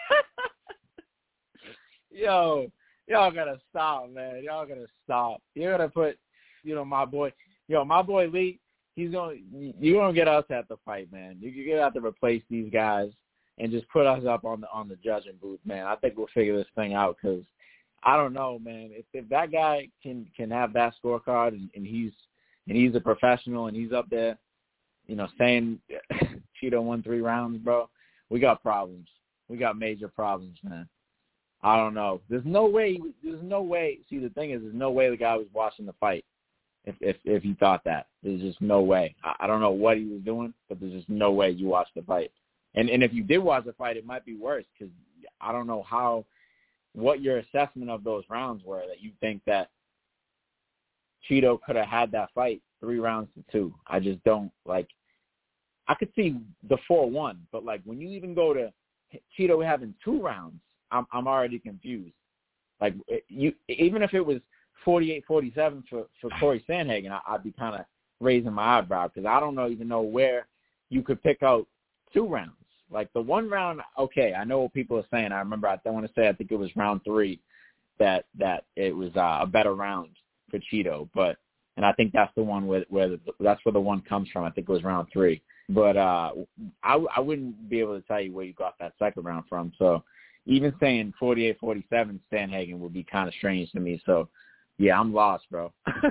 Yo, y'all gotta stop, man. Y'all gotta stop. You're gonna put, you know, my boy, yo, my boy Lee, he's gonna, you're gonna get us at the fight, man. You you have to replace these guys and just put us up on the on the judging booth, man. I think we'll figure this thing out because I don't know, man. If if that guy can can have that scorecard and, and he's and he's a professional and he's up there, you know, saying Cheeto won three rounds, bro, we got problems. We got major problems, man. I don't know. There's no way. There's no way. See, the thing is, there's no way the guy was watching the fight if if, if he thought that. There's just no way. I, I don't know what he was doing, but there's just no way you watched the fight. And and if you did watch the fight, it might be worse because I don't know how, what your assessment of those rounds were that you think that Cheeto could have had that fight three rounds to two. I just don't, like, I could see the four one, but, like, when you even go to Cheeto having two rounds, I'm I'm already confused. Like, you even if it was forty-eight forty-seven for, for Corey Sandhagen, I, I'd be kind of raising my eyebrow because I don't know even know where you could pick out two rounds. Like, the one round, okay, I know what people are saying. I remember, I want to say, I think it was round three that that it was uh, a better round for Cheeto. But, and I think that's the one where, where the, that's where the one comes from. I think it was round three. But uh, I, I wouldn't be able to tell you where you got that second round from. So even saying forty-eight forty-seven Sandhagen would be kind of strange to me. So, yeah, I'm lost, bro.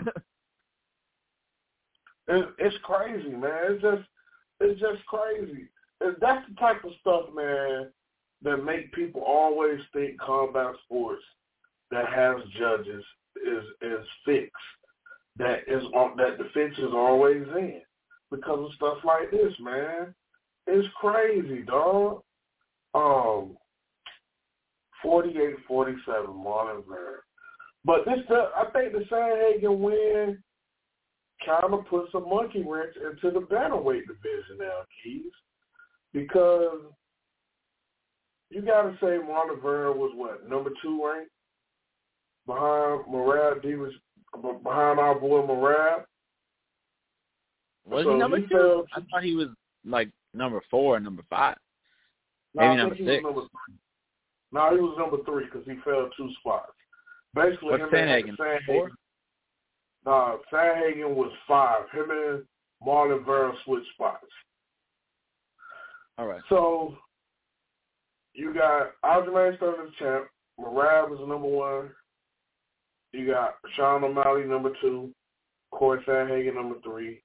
it's, it's crazy, man. It's just, it's just crazy. That's the type of stuff, man, that make people always think combat sports that has judges is is fixed. That is that the fix is always in because of stuff like this, man. It's crazy, dog. Um, forty-eight forty-seven Marlon Vera. But this, I think the Sandhagen win kind of puts a monkey wrench into the bantamweight division now, Keys. Because you got to say Marlon Vera was, what, number two ranked? Behind Merab, Divas, behind our boy Merab. Was so he number he two? Fell, I thought he was, like, number four or number five. No, Maybe I number think he six. Was number three. No, he was number three because he fell two spots. Basically, What's him Sandhagen? and Sandhagen. Four? No, Sandhagen was five. Him and Marlon Vera switched spots. All right. So you got Aljamain Sterling as champ. Merab is number one. You got Sean O'Malley number two. Corey Sandhagen number three.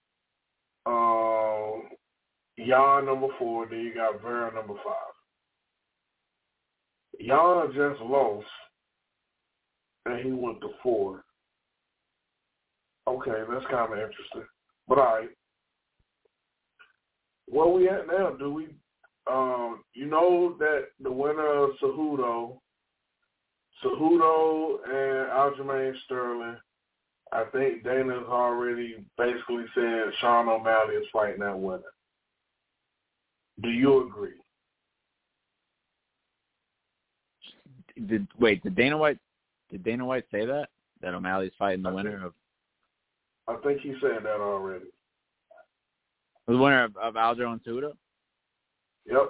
Um, Jan number four. Then you got Vera number five. Jan just lost, and he went to four. Okay, that's kind of interesting. But all right. Where we at now? Do we, um, you know that the winner of Cejudo, Cejudo and Aljamain Sterling, I think Dana's already basically said Sean O'Malley is fighting that winner. Do you agree? Did wait? Did Dana White? Did Dana White say that that O'Malley's fighting the I winner think, of? I think he said that already. The winner of, of Aljo and Cejudo? Yep.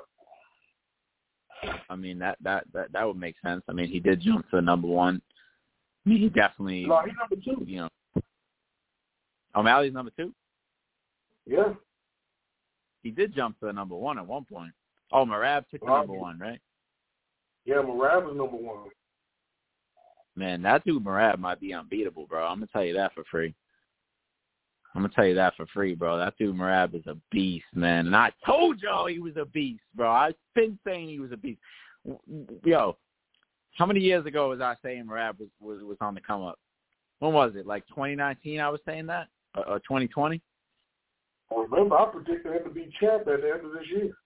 I mean, that, that, that, that would make sense. I mean, he did jump to number one. I mean, he definitely... No, he's number two. You know. O'Malley's number two? Yeah. He did jump to number one at one point. Oh, Merab took the well, number one, right? Yeah, Merab is number one. Man, that dude Merab might be unbeatable, bro. I'm going to tell you that for free. I'm going to tell you that for free, bro. That dude Merab is a beast, man. And I told y'all he was a beast, bro. I've been saying he was a beast. Yo, how many years ago was I saying Merab was, was, was on the come up? When was it? Like twenty nineteen I was saying that? Or, or twenty twenty? I remember, I predicted him to be champ at the end of this year.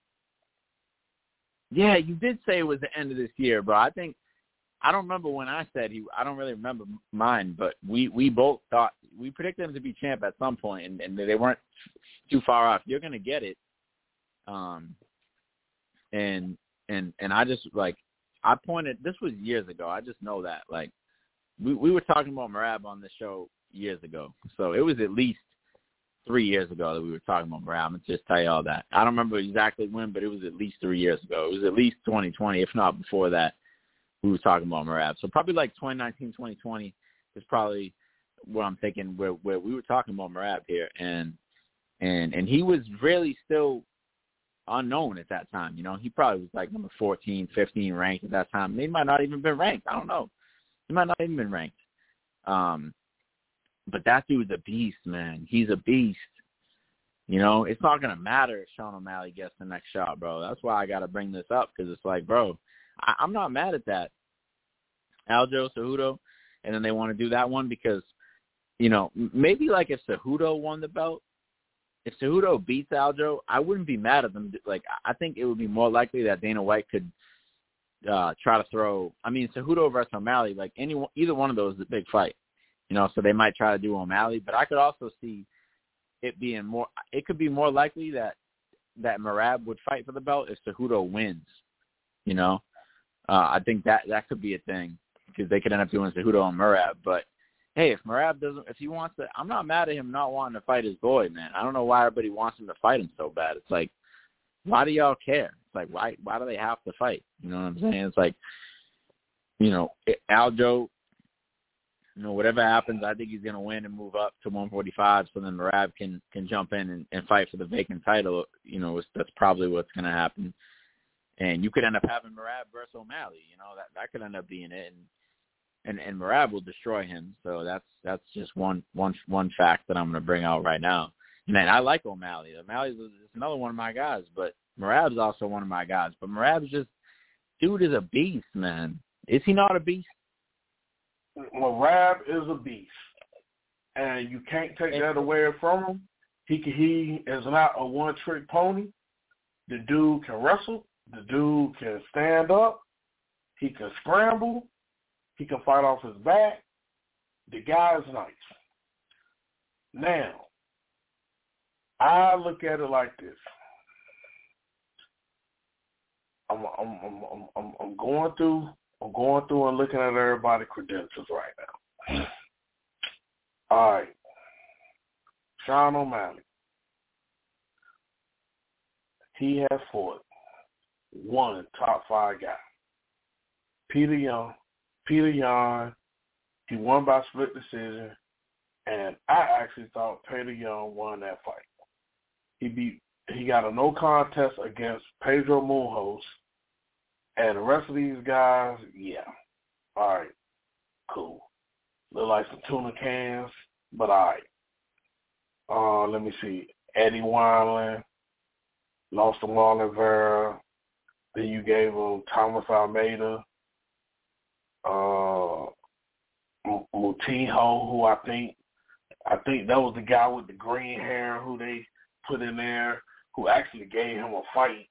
Yeah, you did say it was the end of this year, bro. I think I don't remember when I said he. I don't really remember mine, but we, we both thought we predicted him to be champ at some point, and, and they weren't too far off. You're gonna get it, um, and and and I just like I pointed. This was years ago. I just know that like we we were talking about Merab on the show years ago, so it was at least three years ago that we were talking about Merab. I'm gonna just tell you all that. I don't remember exactly when, but it was at least three years ago. It was at least twenty twenty, if not before that. We were talking about Merab. So probably like twenty nineteen, twenty twenty is probably what I'm thinking where, where we were talking about Merab here. And, and, and he was really still unknown at that time. You know, he probably was like number fourteen, fifteen ranked at that time. He might not even been ranked. I don't know. He might not even been ranked. Um, but that dude's a beast, man. He's a beast. You know, it's not going to matter if Sean O'Malley gets the next shot, bro. That's why I got to bring this up because it's like, bro, I, I'm not mad at that. Aljo, Cejudo, and then they want to do that one because, you know, maybe like if Cejudo won the belt, if Cejudo beats Aljo, I wouldn't be mad at them. Like, I think it would be more likely that Dana White could uh, try to throw, I mean, Cejudo versus O'Malley, like any either one of those is a big fight, you know, so they might try to do O'Malley, but I could also see it being more, it could be more likely that, that Merab would fight for the belt if Cejudo wins, you know. Uh, I think that, that could be a thing because they could end up doing Cejudo and Merab. But, hey, if Merab doesn't – if he wants to – I'm not mad at him not wanting to fight his boy, man. I don't know why everybody wants him to fight him so bad. It's like, why do y'all care? It's like, why why do they have to fight? You know what I'm saying? It's like, you know, Aljo, you know, whatever happens, I think he's going to win and move up to one forty-five so then Merab can, can jump in and, and fight for the vacant title. You know, that's probably what's going to happen. And you could end up having Merab versus O'Malley. You know, that, that could end up being it. And, and and Merab will destroy him. So that's that's just one one one fact that I'm going to bring out right now. Man, I like O'Malley. O'Malley is another one of my guys, but Merab's also one of my guys. But Merab's just, dude is a beast, man. Is he not a beast? Merab is a beast. And you can't take that away from him. He he is not a one-trick pony. The dude can wrestle. The dude can stand up. He can scramble. He can fight off his back. The guy is nice. Now, I look at it like this. I'm I'm I'm I'm I'm going through I'm going through and looking at everybody's credentials right now. All right. Sean O'Malley. He has fought one top five guy. Peter Young. Peter Young, he won by split decision, and I actually thought Peter Young won that fight. He beat, he got a no contest against Pedro Munhoz, and the rest of these guys, yeah, all right, cool. Look like some tuna cans, but all right. Uh, let me see. Eddie Wineland lost to Marlon Vera. Then you gave him Thomas Almeida. Uh, Moutinho, who I think, I think that was the guy with the green hair who they put in there, who actually gave him a fight.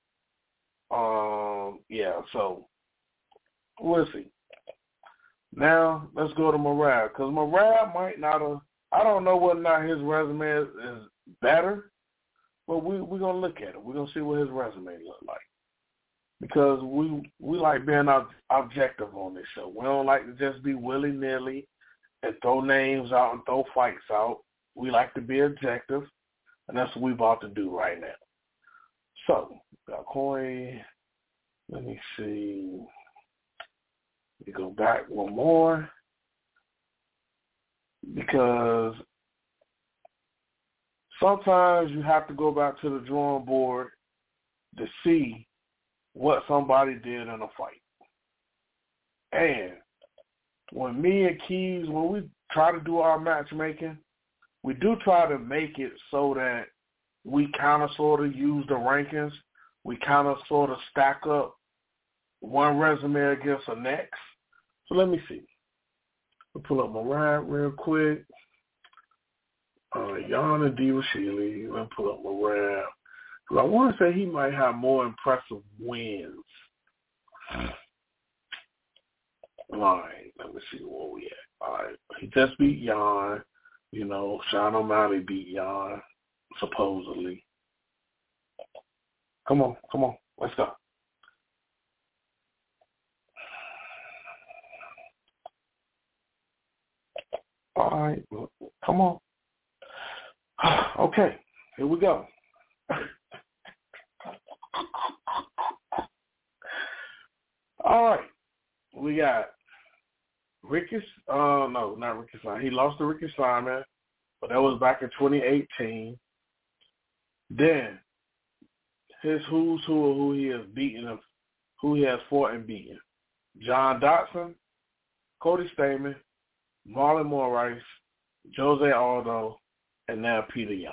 Um, yeah, so we'll see. Now let's go to Merab, because Merab might not have. I don't know whether or not his resume is, is better, but we we're gonna look at it. We're gonna see what his resume look like. Because we we like being ob- objective on this show. We don't like to just be willy-nilly and throw names out and throw fights out. We like to be objective. And that's what we're about to do right now. So, got Corey. Let me see. We go back one more. Because sometimes you have to go back to the drawing board to see what somebody did in a fight. And when me and Keys, when we try to do our matchmaking, we do try to make it so that we kind of sort of use the rankings. We kind of sort of stack up one resume against the next. So let me see. We'll pull up my ride real quick. Uh, Jan and D. Rashili. Let me pull up my rap. Because I want to say he might have more impressive wins. All right, let me see where we at. All right, he just beat Jan. You know, Sean O'Malley beat Jan, supposedly. Come on, come on, let's go. All right, come on. Okay, here we go. All right, we got Ricky. Uh, no, not Ricky Simon. He lost to Ricky Simon, but that was back in twenty eighteen. Then his who's who, who he has beaten, who he has fought and beaten: John Dodson, Cody Stamann, Marlon Moraes, Jose Aldo, and now Peter Yan.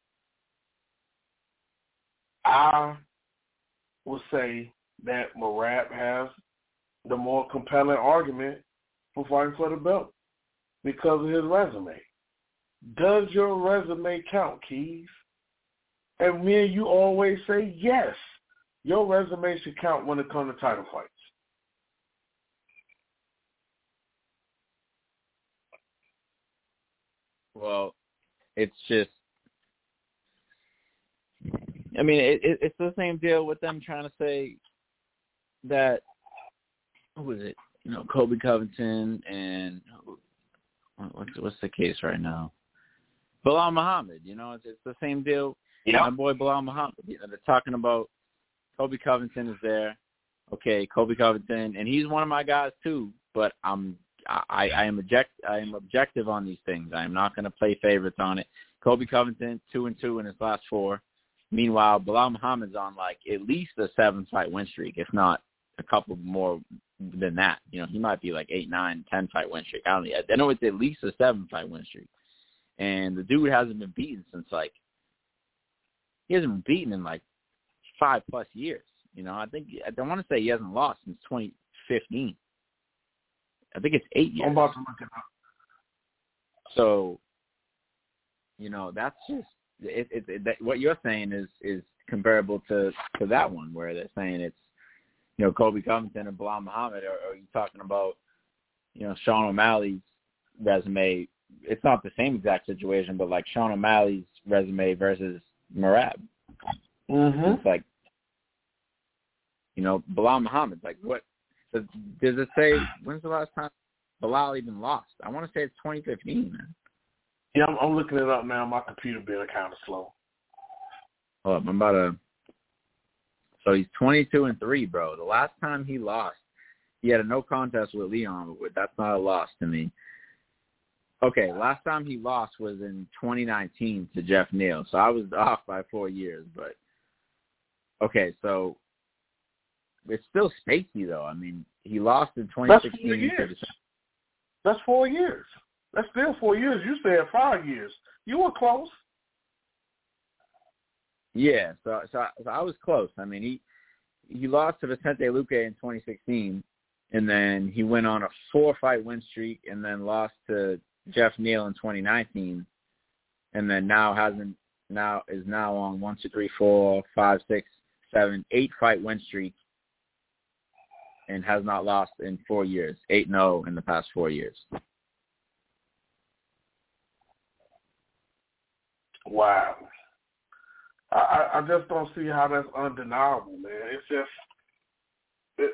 I would say that Merab has the more compelling argument for fighting for the belt because of his resume. Does your resume count, Keys? And me and you always say yes. Your resume should count when it comes to title fights. Well, it's just, I mean, it, it, it's the same deal with them trying to say that, what was it? You know, Colby Covington and what's what's the case right now? Bilal Muhammad. You know, it's, it's the same deal. Yeah. My boy Bilal Muhammad. You know, they're talking about Colby Covington is there. Okay, Colby Covington, and he's one of my guys too. But I'm I, I am object I am objective on these things. I am not going to play favorites on it. Colby Covington two and two in his last four. Meanwhile, Bilal Muhammad's on like at least a seven fight win streak, if not a couple more than that. You know, he might be like eight, nine, ten fight win streak. I don't know. I know it's at least a seven fight win streak. And the dude hasn't been beaten since like he hasn't been beaten in like five plus years. You know, I think I don't want to say he hasn't lost since twenty fifteen. I think it's eight years. I'm about to look it up. So, you know, that's just it, it, it, that, what you're saying is is comparable to, to that one where they're saying it's, you know, Colby Covington and Bilal Muhammad, or, or are you talking about, you know, Sean O'Malley's resume? It's not the same exact situation, but like Sean O'Malley's resume versus Merab. Mm-hmm. It's like, you know, Bilal Muhammad's like, what? Does, does it say, when's the last time Bilal even lost? I want to say it's twenty fifteen, man. Yeah, I'm, I'm looking it up now. My computer being kind of slow. Oh, I'm about to. So he's twenty-two and three, bro. The last time he lost, he had a no contest with Leon, but that's not a loss to me. Okay, last time he lost was in twenty nineteen to Jeff Neal, so I was off by four years. But okay, so it's still spacey though. I mean, he lost in twenty sixteen. That's four years. That's four years. That's still four years. You said five years. You were close. Yeah, so so, so I was close. I mean, he he lost to Vicente Luque in twenty sixteen, and then he went on a four-fight win streak, and then lost to Jeff Neal in twenty nineteen, and then now hasn't now is now on one, two, three, four, five, six, seven, eight-fight win streak, and has not lost in four years, eight and zero in the past four years. Wow. I, I just don't see how that's undeniable, man. It's just, it,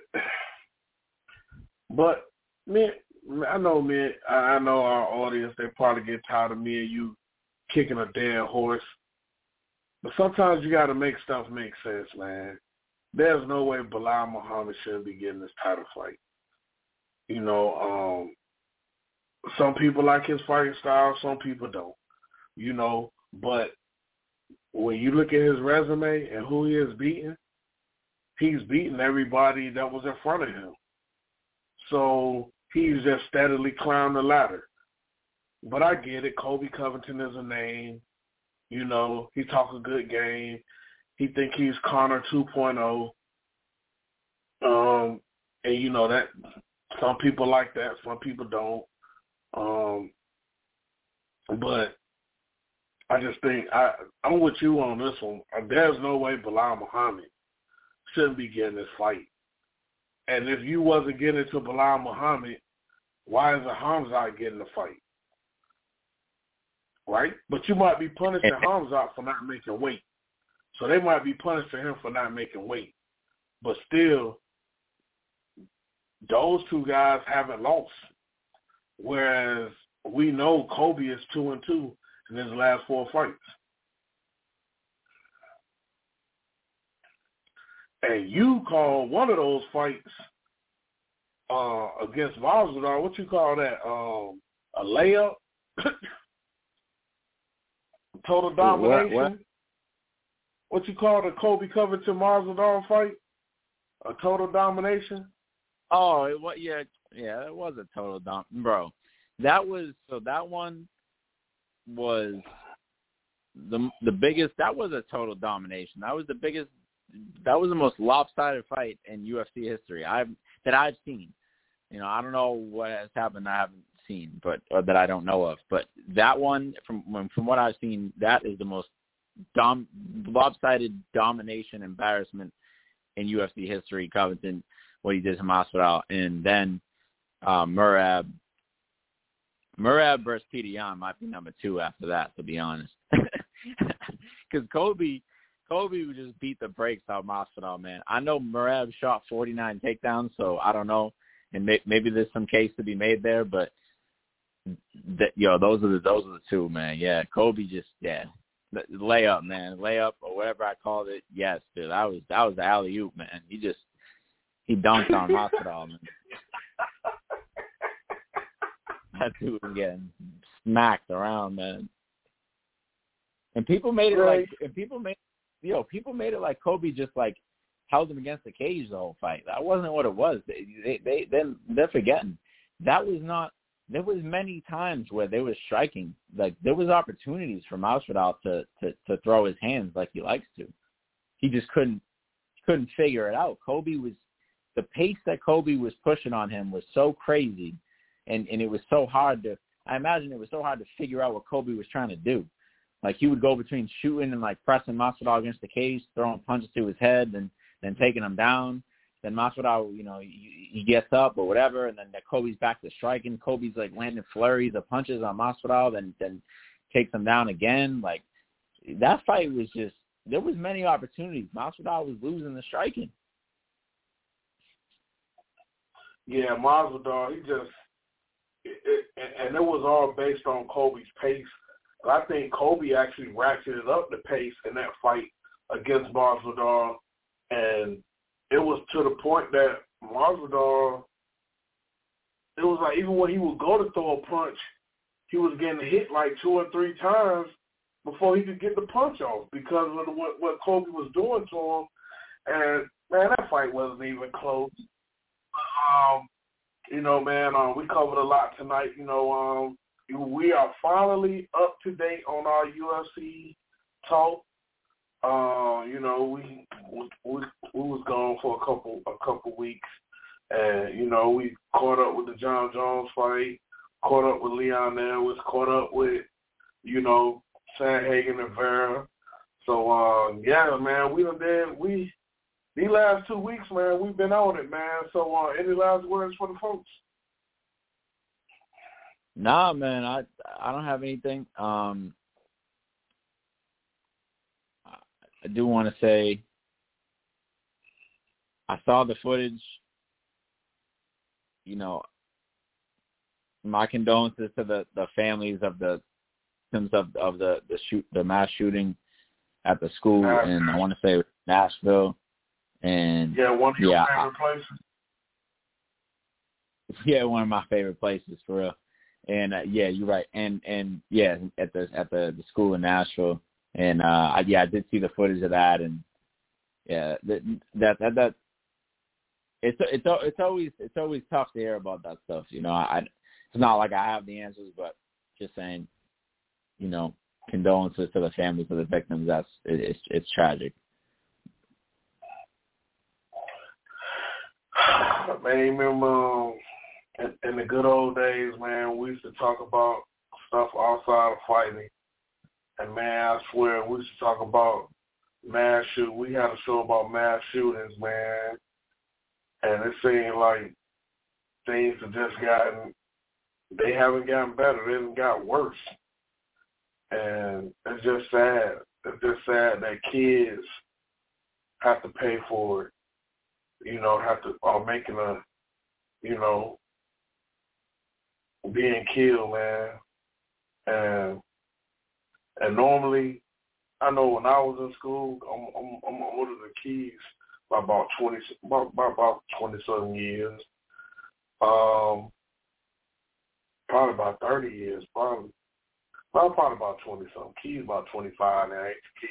but me, I know, me, I know our audience. They probably get tired of me and you kicking a dead horse. But sometimes you got to make stuff make sense, man. There's no way Bilal Muhammad shouldn't be getting this title fight. You know, um, some people like his fighting style, some people don't. You know, but when you look at his resume and who he has beaten, he's beaten everybody that was in front of him. So he's just steadily climbing the ladder. But I get it. Colby Covington is a name. You know, he talks a good game. He think he's Conor two point oh. Um, and, you know, that some people like that. Some people don't. Um, but I just think I, I'm with you on this one. There's no way Bilal Muhammad shouldn't be getting this fight. And if you wasn't getting to Bilal Muhammad, why is it Hamzat getting the fight? Right? But you might be punishing Hamzat for not making weight. So they might be punishing him for not making weight. But still, those two guys haven't lost. Whereas we know Colby is two and two in his last four fights. And you call one of those fights uh, against Masvidal, what you call that? Um, a layup? Total domination? What, what? What you call the Colby Covington Masvidal fight? A total domination? Oh, it was, yeah, yeah, it was a total dom, bro. That was so. That one was the the biggest. That was a total domination. That was the biggest. That was the most lopsided fight in U F C history I've that I've seen. You know, I don't know what has happened. I haven't seen, but or that I don't know of. But that one, from from what I've seen, that is the most dom, lopsided domination embarrassment in U F C history. Covington, what he did to Masvidal, and then uh, Merab. Merab versus Peter Yan might be number two after that, to be honest. Because Colby, Colby would just beat the brakes out of Masvidal, man. I know Merab shot forty-nine takedowns, so I don't know, and may, maybe there's some case to be made there, but th- yo, those are the those are the two, man. Yeah, Colby just yeah, the layup, man, layup or whatever I called it. Yes, dude, that was that was the alley oop, man. He just he dunked on Masvidal, man. That dude was getting smacked around, man. And people made it right. like, and people made, you know, people made it like Colby just like held him against the cage the whole fight. That wasn't what it was. They, they, they, then they're forgetting. That was not. There was many times where they were striking. Like there was opportunities for Masvidal to, to, to throw his hands like he likes to. He just couldn't, couldn't figure it out. Colby was, the pace that Colby was pushing on him was so crazy. And and it was so hard to, I imagine it was so hard to figure out what Colby was trying to do. Like he would go between shooting and like pressing Masvidal against the cage, throwing punches to his head, and then taking him down. Then Masvidal, you know, he, he gets up or whatever, and then Colby's back to striking. Colby's like landing flurries of punches on Masvidal, then then takes him down again. Like that fight was just, there was many opportunities. Masvidal was losing the striking. Yeah, Masvidal, he just. It, it, and it was all based on Colby's pace. I think Colby actually ratcheted up the pace in that fight against Masvidal, and it was to the point that Masvidal, it was like even when he would go to throw a punch, he was getting hit like two or three times before he could get the punch off because of what, what Colby was doing to him. And, man, that fight wasn't even close. Um, You know, man, uh, we covered a lot tonight. You know, um, we are finally up to date on our U F C talk. Uh, you know, we, we we we was gone for a couple a couple weeks, and you know, we caught up with the John Jones fight, caught up with Leon Edwards, caught up with, you know, Sandhagen and Vera. So, uh, yeah, man, we done did we. These last two weeks, man, we've been on it, man. So, uh, any last words for the folks? Nah, man, I I don't have anything. Um, I do want to say I saw the footage. You know, my condolences to the, the families of the victims of of the the shoot the mass shooting at the school Nashville. in, I want to say, Nashville. And yeah, one of your yeah, favorite I, places. Yeah, one of my favorite places for real. And uh, yeah, you're right. And and yeah, at the at the, the school in Nashville. And uh, I, yeah, I did see the footage of that. And yeah, that that that, that it's it's it's always it's always tough to hear about that stuff. You know, I it's not like I have the answers, but just saying, you know, condolences to the families of the victims. That's it, it's it's tragic. Man, remember um, in, in the good old days, man, we used to talk about stuff outside of fighting. And, man, I swear, we used to talk about mass shootings. We had a show about mass shootings, man. And it seemed like things have just gotten, they haven't gotten better. They haven't got worse. And it's just sad. It's just sad that kids have to pay for it. You know, have to, are making a, you know, being killed, man. And and normally, I know when I was in school, I'm I'm, I'm older than Keys by about twenty, by, by about twenty something years. Um, probably about thirty years, probably. Well, probably about twenty something. Keys about twenty five now. Ain't Keys.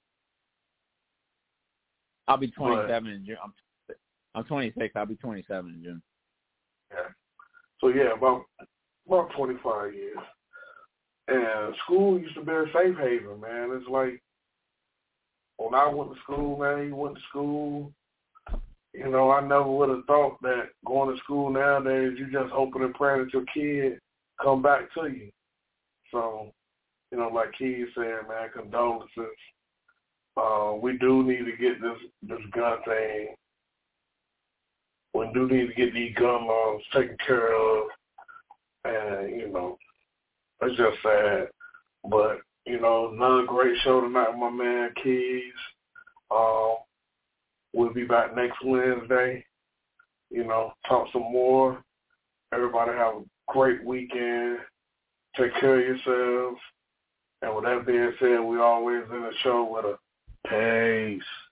I'll be twenty-seven but, in June. I'm I'm twenty-six. I'll be twenty-seven in June. Yeah. So yeah, about about twenty-five years. And school used to be a safe haven, man. It's like when I went to school, man, you went to school. You know, I never would have thought that going to school nowadays, you just hoping and praying that your kid come back to you. So, you know, like Keith said, man, condolences. Uh, we do need to get this this gun thing. We do need to get these gun laws taken care of. And, you know, it's just sad. But, you know, another great show tonight with my man Keys. Um, we'll be back next Wednesday. You know, talk some more. Everybody have a great weekend. Take care of yourselves. And with that being said, we always in the show with a peace.